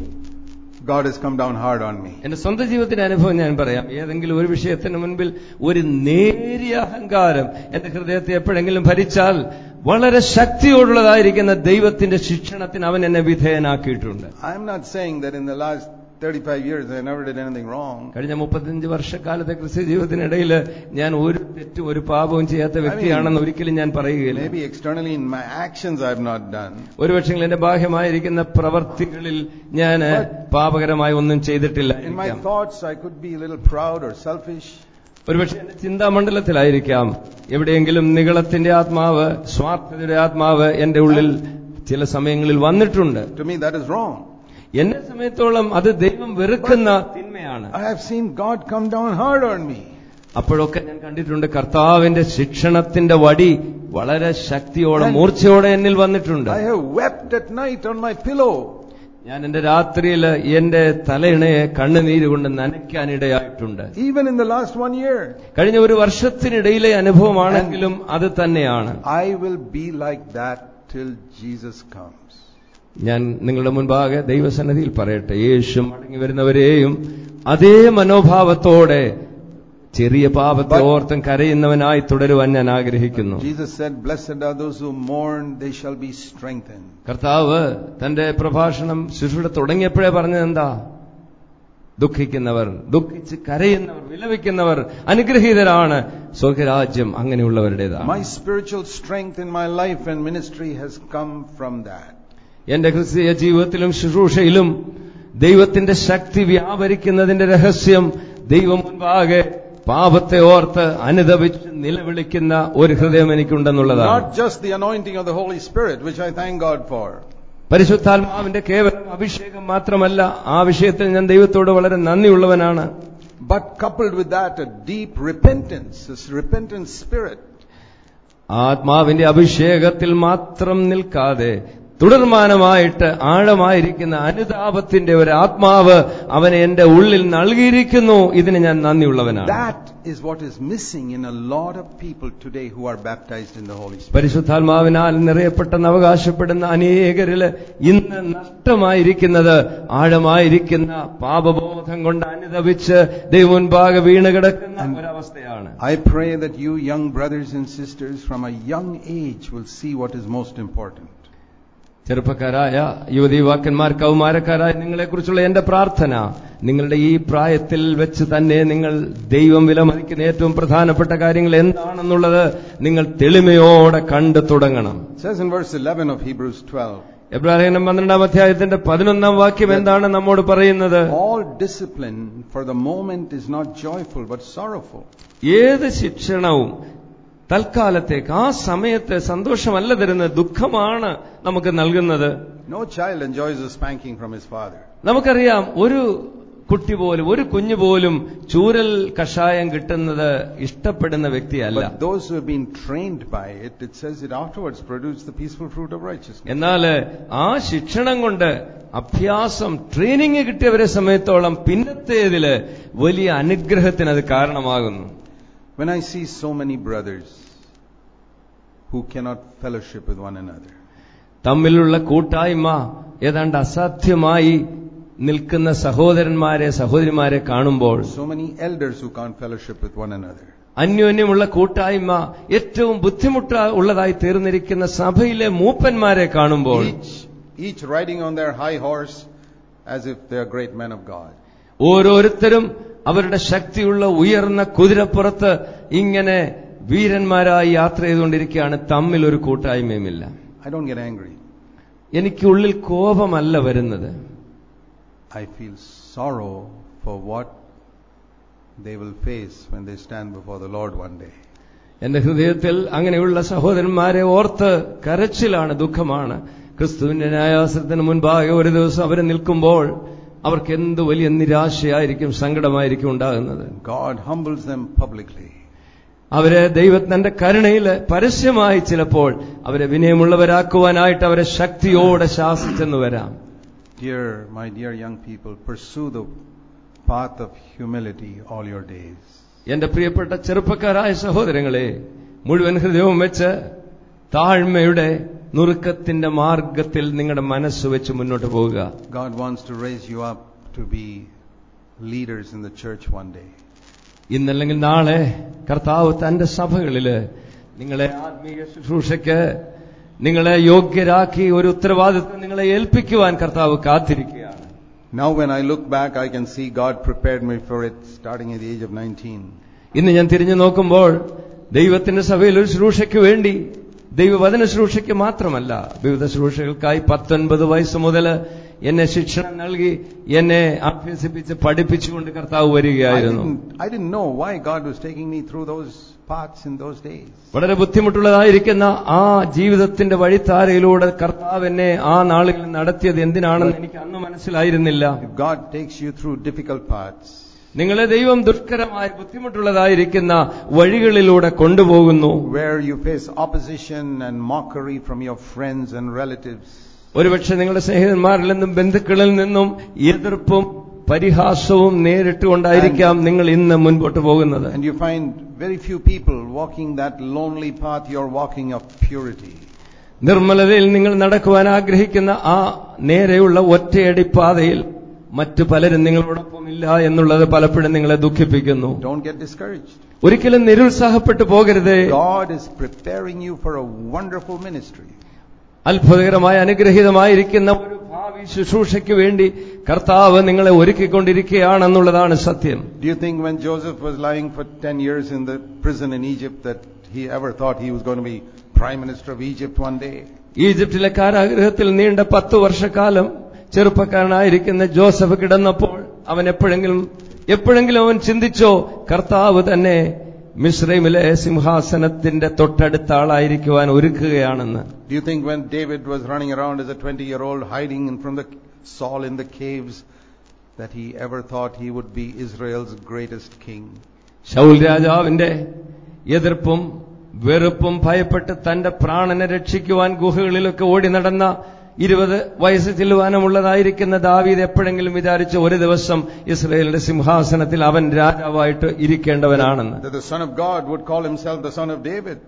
God has come down hard on me. എന്റെ സ്വന്തം ജീവിതത്തിന്റെ അനുഭവം ഞാൻ പറയാം. ഏതെങ്കിലും ഒരു വിഷയത്തിന് മുൻപിൽ ഒരു നേരിയ അഹങ്കാരം എന്റെ ഹൃദയത്തെ എപ്പോഴെങ്കിലും ഭരിച്ചാൽ വളരെ ശക്തിയോടുള്ളതായിരിക്കുന്ന ദൈവത്തിന്റെ ശിക്ഷണത്തിന് അവൻ എന്നെ വിധേയനാക്കിയിട്ടുണ്ട്. I am not saying that in the last 35 years I never did anything wrong. കഴിഞ്ഞ 35 വർഷക്കാലത്തെ ക്രിസ്ത്യ ജീവിതത്തിനിടയിൽ ഞാൻ ഒരു തെറ്റും ഒരു പാപവും ചെയ്യാത്ത വ്യക്തിയാണെന്ന് ഒരിക്കലും ഞാൻ പറയുകയില്ല. Maybe externally in my actions I have not done. ഒരുപക്ഷെ എന്റെ ബാഹ്യമായിരിക്കുന്ന പ്രവർത്തികളിൽ ഞാൻ പാപകരമായി ഒന്നും ചെയ്തിട്ടില്ല. In my thoughts I could be a little proud or selfish. ഒരുപക്ഷെ എന്റെ ചിന്താമണ്ഡലത്തിലായിരിക്കാം എവിടെയെങ്കിലും നിഗളത്തിന്റെ ആത്മാവ്, സ്വാർത്ഥതയുടെ ആത്മാവ് എന്റെ ഉള്ളിൽ ചില സമയങ്ങളിൽ വന്നിട്ടുണ്ട്. To me that is wrong. എന്നെ സമയത്തോളം അത് ദൈവം വെറുക്കുന്ന തിന്മയാണ്. I have seen God come down hard on me. അപ്പോഴൊക്കെ ഞാൻ കണ്ടിട്ടുണ്ട് കർത്താവിന്റെ ശിക്ഷണത്തിന്റെ വടി വളരെ ശക്തിയോടെ മൂർച്ചയോടെ എന്നിൽ വന്നിട്ടുണ്ട്. I have wept at night on my pillow. ഞാൻ എന്റെ രാത്രിയിൽ എന്റെ തലയിണയെ കണ്ണുനീര് കൊണ്ട് നനയ്ക്കാനിടയായിട്ടുണ്ട്. Even in the last 1 year. കഴിഞ്ഞ ഒരു വർഷത്തിനിടയിലെ അനുഭവമാണെങ്കിലും അത് തന്നെയാണ്. I will be like that till Jesus comes. ഞാൻ നിങ്ങളുടെ മുൻപാകെ ദൈവസന്നിധിയിൽ പറയട്ടെ, യേശു മടങ്ങി വരുന്നവരെയും അതേ മനോഭാവത്തോടെ ചെറിയ പാപത്തെ ഓർത്തും കരയുന്നവനായി തുടരുവാൻ ഞാൻ ആഗ്രഹിക്കുന്നു. Jesus said, "Blessed are those who mourn, they shall be strengthened." കർത്താവ് തന്റെ പ്രഭാഷണം ശുശ്രൂഷ തുടങ്ങിയപ്പോഴേ പറഞ്ഞത് എന്താ? ദുഃഖിക്കുന്നവർ, ദുഃഖിച്ച് കരയുന്നവർ, വിലപിക്കുന്നവർ അനുഗ്രഹീതരാണ്, സ്വർഗരാജ്യം അങ്ങനെയുള്ളവരുടേതാണ്. My spiritual strength in my life and ministry has come from that. എന്റെ ക്രിസ്തീയ ജീവിതത്തിലും ശുശ്രൂഷയിലും ദൈവത്തിന്റെ ശക്തി വ്യാപരിക്കുന്നതിന്റെ രഹസ്യം ദൈവം മുൻപാകെ പാപത്തെ ഓർത്ത് അനുതപിച്ച് നിലവിളിക്കുന്ന ഒരു ഹൃദയം എനിക്കുണ്ടെന്നുള്ളതാണ്. Not just the anointing of the Holy Spirit, which I thank God for. പരിശുദ്ധാത്മാവിന്റെ കേവലം അഭിഷേകം മാത്രമല്ല, ആ വിഷയത്തിൽ ഞാൻ ദൈവത്തോട് വളരെ നന്ദിയുള്ളവനാണ്. But coupled with that, a deep repentance, a repentant spirit. ആത്മാവിന്റെ അഭിഷേകത്തിൽ മാത്രം നിൽക്കാതെ തുടർമാനമായിട്ട് ആഴമായിരിക്കുന്ന അനുതാപത്തിന്റെ ഒരു ആത്മാവ് അവനെ എന്റെ ഉള്ളിൽ നൽകിയിരിക്കുന്നു. ഇതിന് ഞാൻ നന്ദിയുള്ളവനാണ്. That is what is missing in a lot of people today who are baptized in the Holy Spirit. പരിശുദ്ധാത്മാവിനാൽ നിറയപ്പെട്ടെന്ന് അവകാശപ്പെടുന്ന അനേകരില് ഇന്ന് നഷ്ടമായിരിക്കുന്നത് ആഴമായിരിക്കുന്ന പാപബോധം കൊണ്ട് അനുതപിച്ച് ദൈവമുൻപാകെ വീണ് കിടക്കുന്ന ഒരവസ്ഥയാണ്. I pray that you young brothers and sisters from a young age will see what is most important. ചെറുപ്പക്കാരായ യുവതീവാക്കന്മാർ, കൗമാരക്കാരായ നിങ്ങളെക്കുറിച്ചുള്ള എന്റെ പ്രാർത്ഥന, നിങ്ങളുടെ ഈ പ്രായത്തിൽ വെച്ച് തന്നെ നിങ്ങൾ ദൈവം വിലമതിക്കുന്ന ഏറ്റവും പ്രധാനപ്പെട്ട കാര്യങ്ങൾ എന്താണെന്നുള്ളത് നിങ്ങൾ തെളിമയോടെ കണ്ടു തുടങ്ങണം. It says in verse 11 of Hebrews 12. എബ്രായലേഖനം 12-ാം അധ്യായത്തിന്റെ 11-ാം വാക്യം എന്താണ് നമ്മോട് പറയുന്നത്? All discipline for the moment is not joyful but sorrowful. ഏത് ശിക്ഷണവും തൽക്കാലത്തേക്ക്, ആ സമയത്ത് സന്തോഷമല്ല തരുന്നത്, ദുഃഖമാണ് നമുക്ക് നൽകുന്നത്. No child enjoys a spanking from his father. നമുക്കറിയാം, ഒരു കുട്ടി പോലും, ഒരു കുഞ്ഞു പോലും ചൂരൽ കഷായം കിട്ടുന്നത് ഇഷ്ടപ്പെടുന്ന വ്യക്തിയല്ല. But those who have been trained by it, it says it afterwards produces the peaceful fruit of righteousness. എന്നാൽ ആ ശിക്ഷണം കൊണ്ട്, അഭ്യാസം, ട്രെയിനിങ് കിട്ടിയവരെ സമയത്തോളം പിന്നത്തേതില് വലിയ അനുഗ്രഹത്തിന് അത് കാരണമാകുന്നു. When I see so many brothers who cannot fellowship with one another, തമ്മിലുള്ള കൂട്ടായ്മ ഏതാണ്ട് അസാധ്യമായി നിൽക്കുന്ന സഹോദരന്മാരെ, സഹോദരിമാരെ കാണുമ്പോൾ, so many elders who can't fellowship with one another, അന്യോന്യമുള്ള കൂട്ടായ്മ ഏറ്റവും ബുദ്ധിമുട്ടുള്ളതായി തീർന്നിരിക്കുന്ന സഭയിലെ മൂപ്പന്മാരെ കാണുമ്പോൾ, each riding on their high horse as if they are great men of God, ഓരോരുത്തരും അവരുടെ ശക്തിയുള്ള ഉയർന്ന കുതിരപ്പുറത്ത് ഇങ്ങനെ വീരന്മാരായി യാത്ര ചെയ്തുകൊണ്ടിരിക്കുകയാണ്. തമ്മിൽ ഒരു കൂട്ടായ്മയുമില്ല. I don't get angry. എനിക്ക് ഉള്ളിൽ കോപമല്ല വരുന്നത്. I feel sorrow for what they will face when they stand before the Lord one day. എന്റെ ഹൃദയത്തിൽ അങ്ങനെയുള്ള സഹോദരന്മാരെ ഓർത്ത് കരച്ചിലാണ്, ദുഃഖമാണ്. ക്രിസ്തുവിന്റെ ന്യായാസനത്തിന് മുൻപാകെ ഒരു ദിവസം അവരെ നിൽക്കുമ്പോൾ അവർക്ക് എന്ത് വലിയ നിരാശയായിരിക്കും, സങ്കടമായിരിക്കും ഉണ്ടാകുന്നത്. God humbles them publicly. അവരെ ദൈവത്തിന്റെ കരുണയില് പരസ്യമായി ചിലപ്പോൾ അവരെ വിനയമുള്ളവരാക്കുവാനായിട്ട് അവരെ ശക്തിയോടെ ശാസിച്ചെന്ന് വരാം. My dear young people, pursue the path of humility all your days. എന്റെ പ്രിയപ്പെട്ട ചെറുപ്പക്കാരായ സഹോദരങ്ങളെ, മുഴുവൻ ഹൃദയവും വെച്ച് താഴ്മയുടെ നുറുക്കത്തിന്റെ മാർഗത്തിൽ നിങ്ങളുടെ മനസ്സ് വെച്ച് മുന്നോട്ട് പോവുക. God wants to raise you up to be leaders in the church one day. ഇന്നല്ലെങ്കിൽ നാളെ കർത്താവ് തന്റെ സഭകളില് നിങ്ങളെ ആത്മീയ ശുശ്രൂഷയ്ക്ക് നിങ്ങളെ യോഗ്യരാക്കി ഒരു ഉത്തരവാദിത്വം നിങ്ങളെ ഏൽപ്പിക്കുവാൻ കർത്താവ് കാത്തിരിക്കുകയാണ്. Now when I look back, I can see God prepared me for it starting at the age of 19. ഇന്ന് ഞാൻ തിരിഞ്ഞു നോക്കുമ്പോൾ ദൈവത്തിന്റെ സഭയിൽ ഒരു ശുശ്രൂഷയ്ക്ക് വേണ്ടി, ദൈവവചന ശുശ്രൂഷയ്ക്ക് മാത്രമല്ല, വിവിധ ശുശ്രൂഷകൾക്കായി 19 വയസ്സ് മുതൽ എന്നെ ശിക്ഷണം നൽകി എന്നെ അഭ്യസിപ്പിച്ച് പഠിപ്പിച്ചുകൊണ്ട് കർത്താവ് വരികയായിരുന്നു. I didn't know why God was taking me through those paths in those days. വളരെ ബുദ്ധിമുട്ടുള്ളതായിരിക്കുന്ന ആ ജീവിതത്തിന്റെ വഴിത്താരയിലൂടെ കർത്താവ് എന്നെ ആ നാളുകളിൽ നടത്തിയത് എന്തിനാണെന്ന് എനിക്ക് അന്ന് മനസ്സിലായിരുന്നില്ല. If God takes you through difficult paths, നിങ്ങളെ ദൈവം ദുഷ്കരമായ ബുദ്ധിമുട്ടുള്ളതായിരിക്കുന്ന വഴികളിലൂടെ കൊണ്ടുപോകുന്നു, where you face opposition and mockery from your friends and relatives, ഒരുപക്ഷെ നിങ്ങളുടെ സ്നേഹിതന്മാരിൽ നിന്നും ബന്ധുക്കളിൽ നിന്നും എതിർപ്പും പരിഹാസവും നേരിട്ടുകൊണ്ടായിരിക്കാം നിങ്ങൾ ഇന്ന് മുൻപോട്ട് പോകുന്നത്. and you find very few people walking that lonely path you're walking of purity. നിർമ്മലതയിൽ നിങ്ങൾ നടക്കുവാൻ ആഗ്രഹിക്കുന്ന ആ നേരെയുള്ള ഒറ്റയടി പാതയിൽ മറ്റു പലരും നിങ്ങളോടൊപ്പം ഇല്ല എന്നുള്ളത് പലപ്പോഴും നിങ്ങളെ ദുഃഖിപ്പിക്കുന്നു. Don't get discouraged. ഒരിക്കലും നിരുത്സാഹപ്പെട്ടു പോകരുതേ. God is preparing you for a wonderful ministry. അത്ഭുതകരമായ അനുഗ്രഹീതമായിരിക്കുന്ന ഒരു ഭാവി ശുശ്രൂഷയ്ക്ക് വേണ്ടി കർത്താവ് നിങ്ങളെ ഒരുക്കിക്കൊണ്ടിരിക്കുകയാണെന്നുള്ളതാണ് സത്യം. Do you think when Joseph was lying for 10 years in the prison in Egypt that he ever thought he was going to be prime minister of Egypt one day? ഈജിപ്തിലെ കാരാഗൃഹത്തിൽ നീണ്ട 10 വർഷക്കാലം ചെറുപ്പക്കാരനായിരിക്കുന്ന ജോസഫ് കിടന്നപ്പോൾ അവൻ എപ്പോഴെങ്കിലും അവൻ ചിന്തിച്ചോ കർത്താവ് തന്നെ മിസ്രൈമിലെ സിംഹാസനത്തിന്റെ തൊട്ടടുത്ത ആളായിരിക്കുവാൻ ഒരുക്കുകയാണെന്ന്? Do you think when David was running around as a 20-year-old hiding from the Saul in the caves that he ever thought he would be Israel's greatest king? Saul രാജാവിന്റെ എതിർപ്പും വെറുപ്പും ഭയപ്പെട്ട് തന്റെ പ്രാണനെ രക്ഷിക്കുവാൻ ഗുഹകളിലൊക്കെ ഓടി നടന്ന 20 വയസ്സ് ചെല്ലുവാനുമുള്ളതായിരിക്കുന്ന ദാവീദ് എപ്പോഴെങ്കിലും വിചാരിച്ച ഒരു ദിവസം ഇസ്രായേലിന്റെ സിംഹാസനത്തിൽ അവൻ രാജാവായിട്ട് ഇരിക്കേണ്ടവനാണെന്ന്? That the Son of God would call himself the Son of David.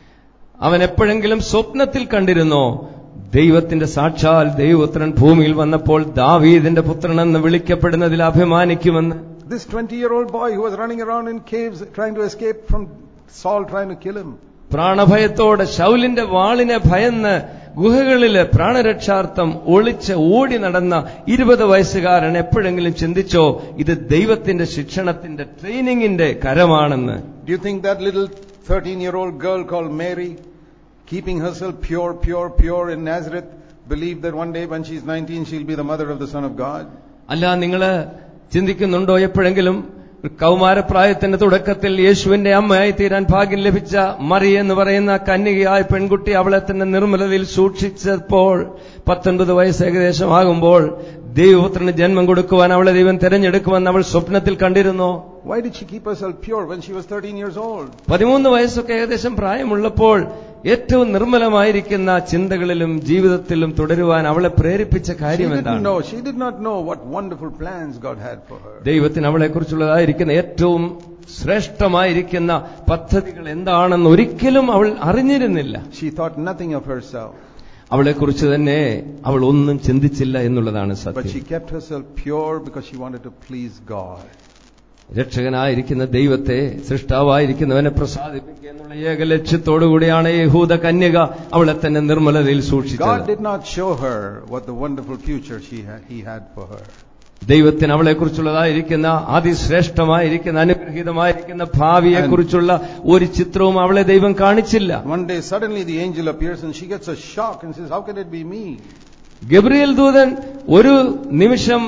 അവൻ എപ്പോഴെങ്കിലും സ്വപ്നത്തിൽ കണ്ടിരുന്നോ ദൈവത്തിന്റെ സാക്ഷാൽ ദൈവപുത്രൻ ഭൂമിയിൽ വന്നപ്പോൾ ദാവീദിന്റെ പുത്രനെന്ന് വിളിക്കപ്പെടുന്നതിൽ അഭിമാനിക്കുമെന്ന്? This 20-year-old boy who was running around in caves trying to escape from Saul trying to kill him. പ്രാണഭയത്തോടെ ശൗലിന്റെ വാളിനെ ഭയന്ന് ഗുഹകളില് പ്രാണരക്ഷാർത്ഥം ഒളിച്ച് ഓടി നടന്ന 20 വയസ്സുകാരൻ എപ്പോഴെങ്കിലും ചിന്തിച്ചോ ഇത് ദൈവത്തിന്റെ ശിക്ഷണത്തിന്റെ ട്രെയിനിങ്ങിന്റെ കരമാണെന്ന്? Do you think that little 13-year-old girl called Mary, keeping herself pure in Nazareth, believed that one day when she's 19 she'll be the mother of the Son of God? അല്ല, നിങ്ങള് ചിന്തിക്കുന്നുണ്ടോ എപ്പോഴെങ്കിലും കൗമാരപ്രായത്തിന്റെ തുടക്കത്തിൽ യേശുവിന്റെ അമ്മയായി തീരാൻ ഭാഗ്യം ലഭിച്ച മറി എന്ന് പറയുന്ന കന്യകയായ പെൺകുട്ടി അവളെ തന്നെ നിർമ്മലതയിൽ സൂക്ഷിച്ചപ്പോൾ 19 വയസ്സ് ഏകദേശം ആകുമ്പോൾ ദൈവപുത്രന് ജന്മം കൊടുക്കുവാൻ അവളെ ദൈവം തെരഞ്ഞെടുക്കുമെന്ന് അവൾ സ്വപ്നത്തിൽ കണ്ടിരുന്നു. Why did she keep herself pure when she was 13 years old? 13 വയസ്സൊക്കെ ഏകദേശം പ്രായമുള്ളപ്പോൾ ഏറ്റവും നിർമ്മലമായിരിക്കുന്ന ചിന്തകളിലും ജീവിതത്തിലും തുടരുവാൻ അവളെ പ്രേരിപ്പിച്ച കാര്യം എന്താണ്? She did not know what wonderful plans God had for her. ദൈവത്തിന് അവളെക്കുറിച്ചുള്ളതായിരിക്കുന്ന ഏറ്റവും ശ്രേഷ്ഠമായിരിക്കുന്ന പദ്ധതികൾ എന്താണെന്ന് ഒരിക്കലും അവൾ അറിഞ്ഞിരുന്നില്ല. She thought nothing of herself. അവളെക്കുറിച്ച് തന്നെ അവൾ ഒന്നും ചിന്തിച്ചില്ല എന്നുള്ളതാണ് സത്യം. But she kept herself pure because she wanted to please God. രക്ഷകനായിരിക്കുന്ന ദൈവത്തെ, സൃഷ്ടാവായിരിക്കുന്നവനെ പ്രസാദിപ്പിക്കുക എന്നുള്ള ഏക ലക്ഷ്യത്തോടുകൂടിയാണ് യഹൂദ കന്യക അവളെ തന്നെ നിർമ്മലതയിൽ സൂക്ഷിച്ചത്. God did not show her what the wonderful future he had for her. ദൈവത്തിന് അവളെക്കുറിച്ചുള്ളതായിരിക്കുന്ന അതിശ്രേഷ്ഠമായിരിക്കുന്ന അനുഗ്രഹീതമായിരിക്കുന്ന ഭാവിയെക്കുറിച്ചുള്ള ഒരു ചിത്രവും അവളെ ദൈവം കാണിച്ചില്ല. One day suddenly the angel appears and she gets a shock and says, how can it be me? Gabriel ദൂതൻ ഒരു നിമിഷം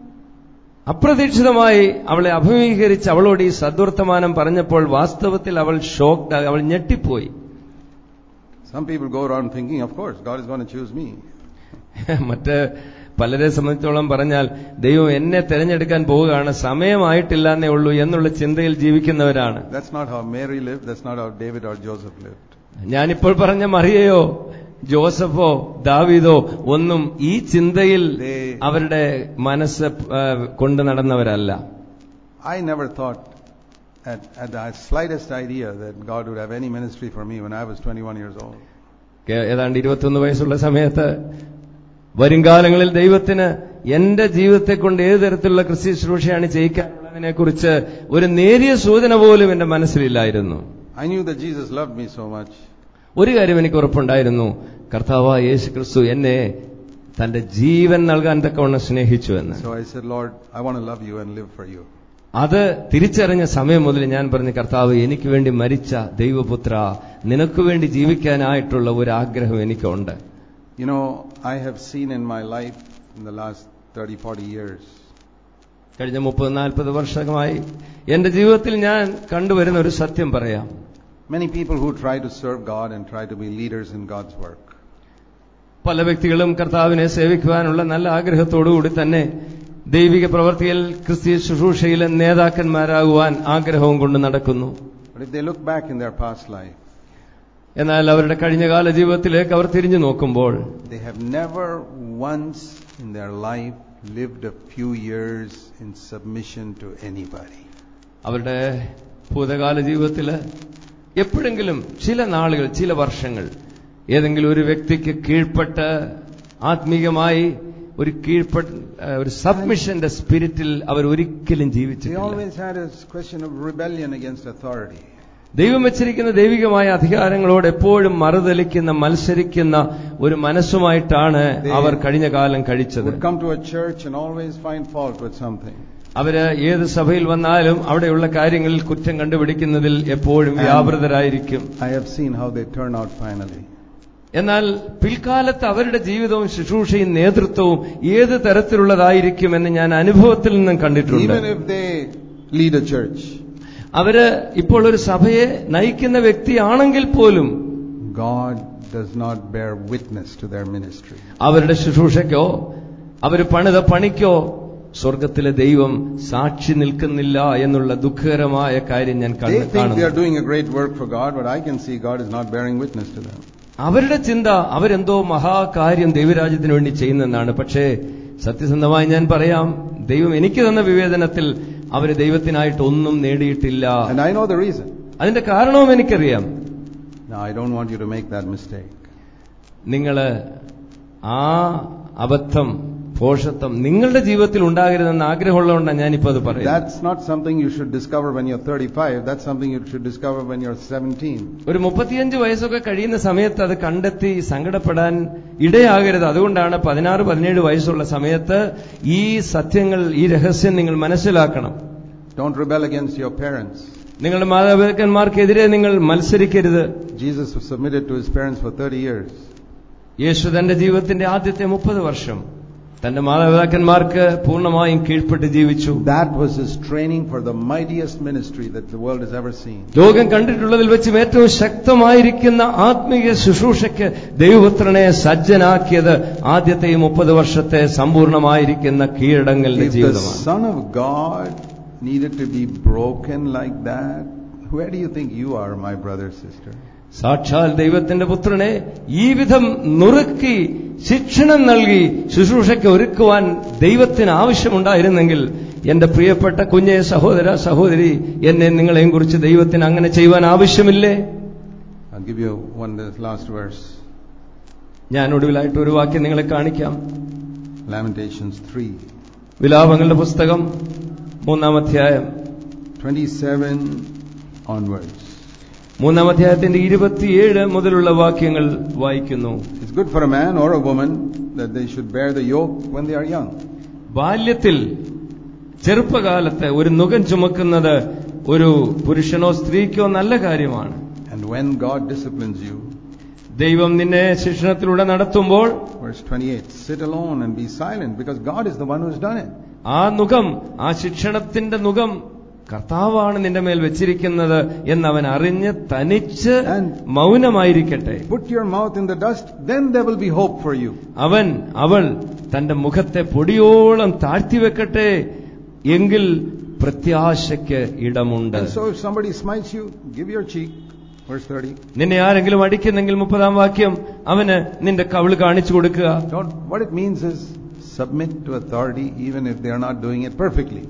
അപ്രതീക്ഷിതമായി അവളെ അഭിമുഖീകരിച്ച് അവളോട് ഈ സദ്വർത്തമാനം പറഞ്ഞപ്പോൾ വാസ്തവത്തിൽ അവൾ ഷോക്ക്ഡ്, അവൾ ഞെട്ടിപ്പോയി. Some people go around thinking, of course God is going to choose me. മറ്റ് പലരെ സംബന്ധിച്ചോളം പറഞ്ഞാൽ ദൈവം എന്നെ തെരഞ്ഞെടുക്കാൻ പോവുകയാണ്, സമയമായിട്ടില്ല എന്നേ ഉള്ളൂ എന്നുള്ള ചിന്തയിൽ ജീവിക്കുന്നവരാണ്. That's not how Mary lived. That's not how David or Joseph lived. ഞാനിപ്പോൾ പറഞ്ഞ മറിയയോ ജോസഫോ ദാവീദോ ഒന്നും ഈ ചിന്തയിൽ അവരുടെ മനസ്സ് കൊണ്ടു നടന്നവരല്ല. I never thought at the slightest idea that God would have any ministry for me when I was 21 years old. ഏതാണ്ട് 21 വയസ്സുള്ള സമയത്ത് വരുംകാലങ്ങളിൽ ദൈവത്തിന് എന്റെ ജീവിതത്തെ കൊണ്ട് ഏത് തരത്തിലുള്ള ക്രിസ്തീയ ശുശ്രൂഷയാണ് ചെയ്യിക്കാനുള്ളതിനെ കുറിച്ച് ഒരു നേരിയ സൂചന പോലും എന്റെ മനസ്സിലില്ലായിരുന്നു. I knew that Jesus loved me so much. ഒരു കാര്യം എനിക്ക് ഉറപ്പുണ്ടായിരുന്നു, കർത്താവായ യേശു ക്രിസ്തു എന്നെ തന്റെ ജീവൻ നൽകാൻ തക്കവണ്ണം സ്നേഹിച്ചു എന്ന്. So I said, Lord, I want to love you and live for you. അത് തിരിച്ചറിഞ്ഞ സമയം മുതൽ ഞാൻ പറഞ്ഞു, കർത്താവ് എനിക്ക് വേണ്ടി മരിച്ച ദൈവപുത്ര, നിനക്ക് വേണ്ടി ജീവിക്കാനായിട്ടുള്ള ഒരു ആഗ്രഹം എനിക്കുണ്ട്. You know, I have seen in my life in the last 30-40 years. കഴിഞ്ഞ 30-40 വർഷമായി എന്റെ ജീവിതത്തിൽ ഞാൻ കണ്ടുവരുന്ന ഒരു സത്യം പറയാം. Many people who try to serve God and try to be leaders in God's work. പല വ്യക്തികളും കർത്താവിനെ സേവിക്കുവാനുള്ള നല്ല ആഗ്രഹത്തോടുകൂടി തന്നെ ദൈവിക പ്രവൃത്തിയിൽ ക്രിസ്തീയ ശുശ്രൂഷയിലെ നേതാക്കന്മാരാകുവാൻ ആഗ്രഹവും കൊണ്ട് നടക്കുന്നു. But if they look back in their past life, എന്നാൽ അവരുടെ കഴിഞ്ഞകാല ജീവിതത്തിലേക്ക് അവർ തിരിഞ്ഞു നോക്കുമ്പോൾ they have never once in their life lived a few years in submission to anybody. അവരുടെ ഭൂതകാല ജീവിതത്തിൽ എപ്പോഴെങ്കിലും ചില നാളുകൾ, ചില വർഷങ്ങൾ ഏതെങ്കിലും ഒരു വ്യക്തിക്ക് കീഴ്പ്പെട്ട് ആത്മീയമായി ഒരു സബ്മിഷന്റെ സ്പിരിറ്റിൽ അവർ ഒരിക്കലും ജീവിച്ചിട്ടില്ല. They always had a question of rebellion against authority. ദൈവം വെച്ചിരിക്കുന്ന ദൈവികമായ അധികാരങ്ങളോട് എപ്പോഴും മറുതലിക്കുന്ന, മത്സരിക്കുന്ന ഒരു മനസ്സുമായിട്ടാണ് അവർ കഴിഞ്ഞ കാലം കഴിച്ചത്. Would come to a church and always find fault with something. അവര് ഏത് സഭയിൽ വന്നാലും അവിടെയുള്ള കാര്യങ്ങളിൽ കുറ്റം കണ്ടുപിടിക്കുന്നതിൽ എപ്പോഴും വ്യാപൃതരായിരിക്കും. I have seen how they turn out finally. എന്നാൽ പിൽക്കാലത്ത് അവരുടെ ജീവിതവും ശുശ്രൂഷയും നേതൃത്വവും ഏത് തരത്തിലുള്ളതായിരിക്കുമെന്ന് ഞാൻ അനുഭവത്തിൽ നിന്നും കണ്ടിട്ടുണ്ട്. Even if they lead a church, അവര് ഇപ്പോൾ ഒരു സഭയെ നയിക്കുന്ന വ്യക്തിയാണെങ്കിൽ പോലും God does not bear witness to their ministry. അവരുടെ ശുശ്രൂഷയ്ക്കോ അവർ പണിത പണിക്കോ സ്വർഗത്തിലെ ദൈവം സാക്ഷി നിൽക്കുന്നില്ല എന്നുള്ള ദുഃഖകരമായ കാര്യം ഞാൻ They think they are കാണുന്നു. doing a great work for God, but I can see God is not bearing witness to them. അവരുടെ ചിന്ത അവരെന്തോ മഹാകാര്യം ദൈവരാജ്യത്തിന് വേണ്ടി ചെയ്യുന്നതെന്നാണ്. പക്ഷേ സത്യസന്ധമായി ഞാൻ പറയാം, ദൈവം എനിക്ക് തന്ന വിവേചനത്തിൽ അവര് ദൈവത്തിനായിട്ട് ഒന്നും നേടിയിട്ടില്ല. And I know the reason. അതിന്റെ കാരണവും എനിക്കറിയാം. Now I don't want you to make that mistake. നിങ്ങള് ആ അബദ്ധം, ഭോഷത്വം നിങ്ങളുടെ ജീവിതത്തിൽ ഉണ്ടാകരുതെന്ന് ആഗ്രഹമുള്ളതുകൊണ്ടാണ് ഞാനിപ്പോ അത് പറയുന്നത്. That's not something you should discover when you're 35. That's something you should discover when you're 17. ഒരു 35 വയസ്സൊക്കെ കഴിയുന്ന സമയത്ത് അത് കണ്ടെത്തി സങ്കടപ്പെടാൻ ഇടയാകരുത്. അതുകൊണ്ടാണ് 16-17 വയസ്സുള്ള സമയത്ത് ഈ സത്യങ്ങൾ, ഈ രഹസ്യം നിങ്ങൾ മനസ്സിലാക്കണം. Don't rebel against your parents. നിങ്ങളുടെ മാതാപിതാക്കന്മാർക്കെതിരെ നിങ്ങൾ മത്സരിക്കരുത്. Jesus was submitted to his parents for 30 years. യേശു തന്റെ ജീവിതത്തിന്റെ ആദ്യത്തെ 30 വർഷം തന്റെ മാതാപിതാക്കന്മാർക്ക് പൂർണ്ണമായും കീഴ്പ്പെട്ട് ജീവിച്ചു. That was his training for the mightiest ministry that the world has ever seen. ലോകം കണ്ടിട്ടുള്ളതിൽ വെച്ച് ഏറ്റവും ശക്തമായിരിക്കുന്ന ആത്മീയ ശുശ്രൂഷയ്ക്ക് ദൈവപുത്രനെ സജ്ജനാക്കിയത് ആദ്യത്തെ 30 വർഷത്തെ സമ്പൂർണ്ണമായിരിക്കുന്ന കീഴടങ്ങലിന്റെ ജീവിതമാണ്. If the Son of God needed to be broken like that, where do you think you are, my brother, sister? സാക്ഷാൽ ദൈവത്തിന്റെ പുത്രനെ ഈ വിധം നുറുക്കി ശിക്ഷണം നൽകി ശുശ്രൂഷയ്ക്ക് ഒരുക്കുവാൻ ദൈവത്തിന് ആവശ്യമുണ്ടായിരുന്നെങ്കിൽ എന്റെ പ്രിയപ്പെട്ട കുഞ്ഞേ സഹോദര സഹോദരി, എന്നെ നിങ്ങളെയും കുറിച്ച് ദൈവത്തിന് അങ്ങനെ ചെയ്യുവാൻ ആവശ്യമില്ലേ? I'll give you one last verse. ഞാൻ ഒടുവിലായിട്ട് ഒരു വാക്യം നിങ്ങളെ കാണിക്കാം. Lamentations 3. വിലാപങ്ങളുടെ പുസ്തകം 3-ാം അധ്യായം 27 onwards. 3-ാം അധ്യായത്തിന്റെ 27 മുതലുള്ള വാക്യങ്ങൾ വായിക്കുന്നു. It's good for a man or a woman that they should bear the yoke when they are young. ബാല്യത്തിൽ ചെറുപ്പകാലത്ത് ഒരു നുകം ചുമക്കുന്നത് ഒരു പുരുഷനോ സ്ത്രീക്കോ നല്ല കാര്യമാണ്. And when God disciplines you, ദൈവം നിന്നെ ശിക്ഷണത്തിലൂടെ നടത്തുമ്പോൾ, verse 28, sit alone and be silent because God is the one who has done it. ആ നുകം, ആ ശിക്ഷണത്തിന്റെ നുകം കർത്താവാണ് നിന്റെ മേൽ വെച്ചിരിക്കുന്നത് എന്നവൻ അറിഞ്ഞ് തനിച്ച് മൗനമായിരിക്കട്ടെ. Put your mouth in the dust, then there will be hope for you. അവൾ തന്റെ മുഖത്തെ പൊടിയോളം താഴ്ത്തിവെക്കട്ടെ, എങ്കിൽ പ്രത്യാശയ്ക്ക് ഇടമുണ്ട്. And so if somebody smites you, give your cheek. Verse 30. നിന്നെ ആരെങ്കിലും അടിക്കുന്നെങ്കിൽ 30-ാം വാക്യം, അവന് നിന്റെ കവിള് കാണിച്ചു കൊടുക്കുക. What it means is submit to authority even if they are not doing it perfectly.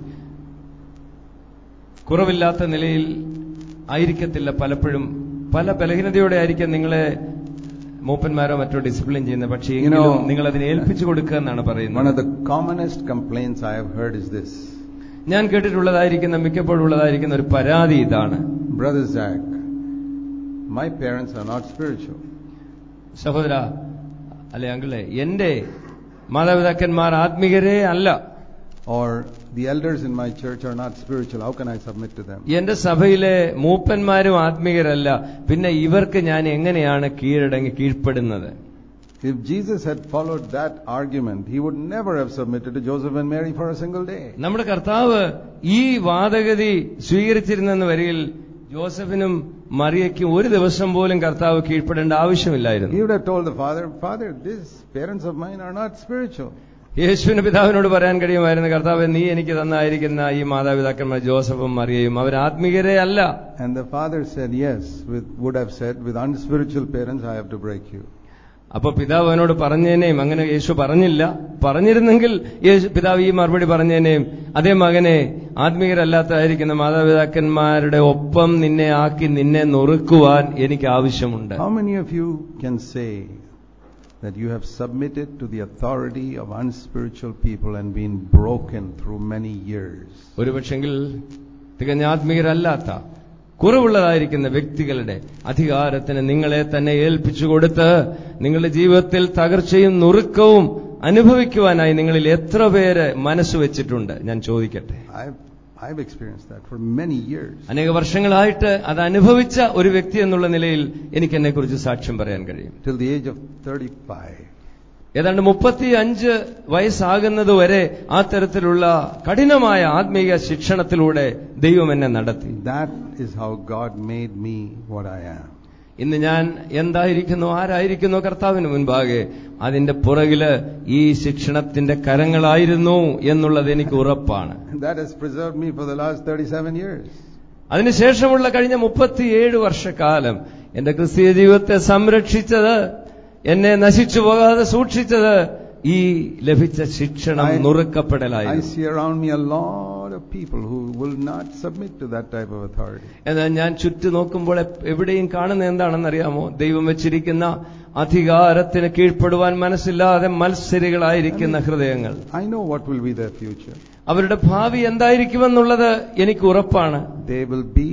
കുറവില്ലാത്ത നിലയിൽ ആയിരിക്കത്തില്ല, പലപ്പോഴും പല ബലഹീനതയോടെ ആയിരിക്കും നിങ്ങളെ മൂപ്പന്മാരോ മറ്റോ ഡിസിപ്ലിൻ ചെയ്യുന്നത്. പക്ഷേ നിങ്ങൾ അതിനെ ഏൽപ്പിച്ചു കൊടുക്കുക എന്നാണ് പറയുന്നത്. One of the commonest complaints I have heard is this. ഞാൻ കേട്ടിട്ടുള്ളതായിരിക്കുന്ന മിക്കപ്പോഴും ഉള്ളതായിരിക്കുന്ന ഒരു പരാതി ഇതാണ്. Brother Zach, my parents are not spiritual. സഹോദര, അല്ലെ അങ്കിളെ, എന്റെ മാതാപിതാക്കന്മാർ ആത്മീയരേ അല്ല. Or the elders in my church are not spiritual. How can I submit to them? എന്റെ സഭയിലെ മൂപ്പന്മാരും ആത്മീയരല്ല, പിന്നെ ഇവർക്ക് ഞാൻ എങ്ങനെയാണ് കീഴ്പ്പെടുന്നത്? If Jesus had followed that argument, he would never have submitted to Joseph and Mary for a single day. നമ്മുടെ കർത്താവ് ഈ വാദഗതി സ്വീകരിച്ചിരുന്നെന്ന് വരികിൽ ജോസഫിനും മറിയയ്ക്കും ഒരു ദിവസം പോലും കർത്താവ് കീഴ്പ്പെടേണ്ട ആവശ്യമില്ലായിരുന്നു. He would have told the Father, these parents of mine are not spiritual. യേശുവിന് പിതാവിനോട് പറയാൻ കഴിയുമായിരുന്നു, കർത്താവ്, നീ എനിക്ക് തന്നായിരിക്കുന്ന ഈ മാതാപിതാക്കന്മാർ ജോസഫും മറിയയും അവർ ആത്മീയരേ അല്ല. And the father said yes, would have said, with unspiritual parents I have to break you. അപ്പൊ പിതാവ് അവനോട് പറഞ്ഞേനേയും അങ്ങനെ യേശു പറഞ്ഞില്ല. പറഞ്ഞിരുന്നെങ്കിൽ പിതാവ് ഈ മറുപടി പറഞ്ഞേനേയും, അതേ മകനെ, ആത്മീയരല്ലാത്തതായിരിക്കുന്ന മാതാപിതാക്കന്മാരുടെ ഒപ്പം നിന്നെ ആക്കി നിന്നെ നുറുക്കുവാൻ എനിക്ക് ആവശ്യമുണ്ട്. How many of you can say that you have submitted to the authority of unspiritual people and been broken through many years? ഒരുപക്ഷെങ്കിൽ തികഞ്ഞ ആത്മീയരല്ലാത്ത കുറവുള്ളതായിരിക്കുന്ന വ്യക്തികളുടെ അധികാരത്തിന് നിങ്ങളെ തന്നെ ഏൽപ്പിച്ചു കൊടുത്ത് നിങ്ങളുടെ ജീവിതത്തിൽ തകർച്ചയും നുറുക്കവും അനുഭവിക്കുവാനായി നിങ്ങളിൽ എത്ര പേര് മനസ്സ് വെച്ചിട്ടുണ്ട്? ഞാൻ ചോദിക്കട്ടെ. I've experienced that for many years. അനേക വർഷങ്ങളായിട്ട് അത് അനുഭവിച്ച ഒരു വ്യക്തി എന്നുള്ള നിലയിൽ എനിക്ക് എന്നെ കുറിച്ച് സാക്ഷ്യം പറയാൻ കഴിയും. Till the age of 35. ഏതാണ്ട് 35 വയസ്സാകുന്നതുവരെ ആ തരത്തിലുള്ള കഠിനമായ ആത്മീയ ശിക്ഷണത്തിലൂടെ ദൈവം എന്നെ നടത്തി. That is how God made me what I am. ഇന്ന് ഞാൻ എന്തായിരിക്കുന്നു, ആരായിരിക്കുന്നു കർത്താവിന് മുൻപാകെ, അതിന്റെ പുറകില് ഈ ശിക്ഷണത്തിന്റെ കരങ്ങളായിരുന്നു എന്നുള്ളത് എനിക്ക് ഉറപ്പാണ്. That has preserved me for the last 37 years. അതിനുശേഷമുള്ള കഴിഞ്ഞ 37 വർഷക്കാലം എന്റെ ക്രിസ്തീയ ജീവിതത്തെ സംരക്ഷിച്ചത്, എന്നെ നശിച്ചു പോകാതെ സൂക്ഷിച്ചത് ഈ ലഭിച്ച ശിക്ഷണം നുറുക്കപ്പെടലായിരുന്നു. I see around me a lot of people who will not submit to that type of authority. എന്നാൽ ഞാൻ ചുറ്റും നോക്കുമ്പോൾ എവിടെയും കാണുന്ന എന്താണെന്നറിയാമോ? ദൈവം വെച്ചിരിക്കുന്ന അധികാരത്തിന് കീഴ്പ്പെടുവാൻ മനസ്സില്ലാതെ മത്സരികളായിരിക്കുന്ന ഹൃദയങ്ങൾ. I know what will be their future. അവരുടെ ഭാവി എന്തായിരിക്കുമെന്നുള്ളത് എനിക്ക് ഉറപ്പാണ്. They will be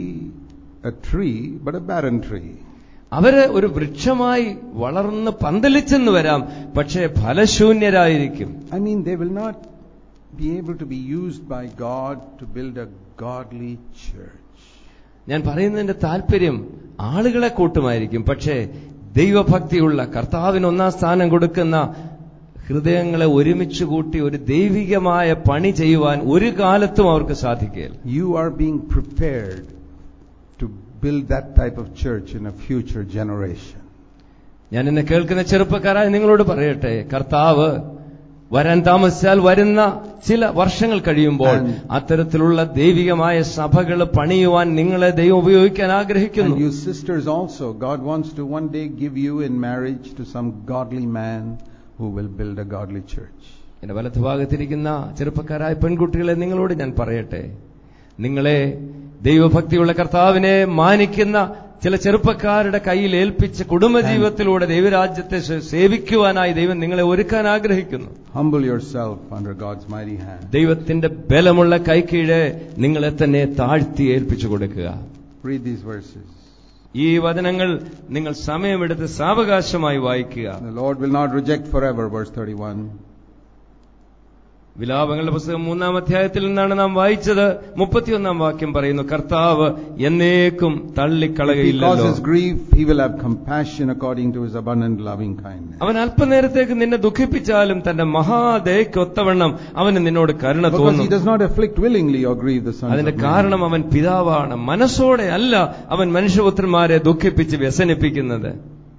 a tree, but a barren tree. അവര് ഒരു വൃക്ഷമായി വളർന്ന് പന്തലിച്ചെന്ന് വരാം, പക്ഷേ ഫലശൂന്യരായിരിക്കും. I mean, they will not be able to be used by God to build a godly church. ഞാൻ പറയുന്നതിന്റെ താല്പര്യം ആളുകളെ കൂട്ടുമായിരിക്കും, പക്ഷേ ദൈവഭക്തിയുള്ള, കർത്താവിന് ഒന്നാം സ്ഥാനം കൊടുക്കുന്ന ഹൃദയങ്ങളെ ഒരുമിച്ച് കൂട്ടി ഒരു ദൈവികമായ പണി ചെയ്യുവാൻ ഒരു കാലത്തും അവർക്ക് സാധിക്കുകയില്ല. You are being prepared to build that type of church in a future generation. ഞാൻ എന്നെ കേൾക്കുന്ന ചെറുപ്പക്കാരായ നിങ്ങളോട് പറയട്ടെ, കർത്താവ് വരാൻ താമസിച്ചാൽ വരുന്ന ചില വർഷങ്ങൾ കഴിയുമ്പോൾ അത്തരത്തിലുള്ള ദൈവികമായ സഭകൾ പണിയുവാൻ നിങ്ങളെ ദൈവം ഉപയോഗിക്കാൻ ആഗ്രഹിക്കുന്നു. And you sisters also, God wants to one day give you in marriage to some godly man who will build a godly church. എന്റെ വലതുഭാഗത്തിരിക്കുന്ന ചെറുപ്പക്കാരായ പെൺകുട്ടികളെ നിങ്ങളോട് ഞാൻ പറയട്ടെ, നിങ്ങളെ ദൈവഭക്തിയുള്ള കർത്താവിനെ മാനിക്കുന്ന ചില ചെറുപ്പക്കാരുടെ കയ്യിൽ ഏൽപ്പിച്ച കുടുംബജീവിതത്തിലൂടെ ദൈവരാജ്യത്തെ സേവിക്കുവാനായി ദൈവം നിങ്ങളെ ഒരുക്കാൻ ആഗ്രഹിക്കുന്നു. Humble yourself under God's mighty hand. ദൈവത്തിന്റെ ബലമുള്ള കൈക്കീഴെ നിങ്ങളെ തന്നെ താഴ്ത്തി ഏൽപ്പിച്ചു കൊടുക്കുക. Read these verses. ഈ വചനങ്ങൾ നിങ്ങൾ സമയമെടുത്ത് സാവകാശമായി വായിക്കുക. The Lord will not reject forever, verse 31. വിലാപങ്ങളുടെ പുസ്തകം 3-ാം അധ്യായത്തിൽ നിന്നാണ് നാം വായിച്ചത്. 31-ാം വാക്യം പറയുന്നു, കർത്താവ് എന്നേക്കും തള്ളിക്കളകയില്ലല്ലോ. Because his grief, he will have compassion according to his abundant loving kindness. അവൻ അല്പനേരത്തേക്ക് നിന്നെ ദുഃഖിപ്പിച്ചാലും തന്റെ മഹാദയക്കൊത്തവണ്ണം അവന് നിന്നോട് കരുണ തോന്നും. Because he does not afflict willingly or grieve the sons of അതിന്റെ men. കാരണം അവൻ പിതാവാണ്. മനസ്സോടെ അല്ല അവൻ മനുഷ്യപുത്രന്മാരെ ദുഃഖിപ്പിച്ച് വ്യസനിപ്പിക്കുന്നത്.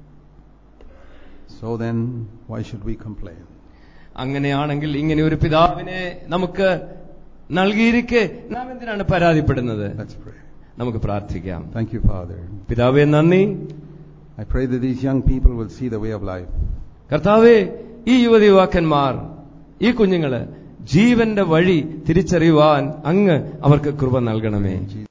So then, why should we complain? അങ്ങനെയാണെങ്കിൽ ഇങ്ങനെ ഒരു പിതാവിനെ നമുക്ക് നൽകിയിരിക്കെ നാം എന്തിനാണ് പരാതിപ്പെടുന്നത്? Let's pray. നമുക്ക് പ്രാർത്ഥിക്കാം. Thank you, Father. പിതാവേ, നന്ദി. I pray that these young people will see the way of life. കർത്താവേ, ഈ യുവതിയുവാക്കന്മാർ, ഈ കുഞ്ഞുങ്ങള് ജീവന്റെ വഴി തിരിച്ചറിയുവാൻ അങ്ങ് അവർക്ക് കൃപ നൽകണമേ.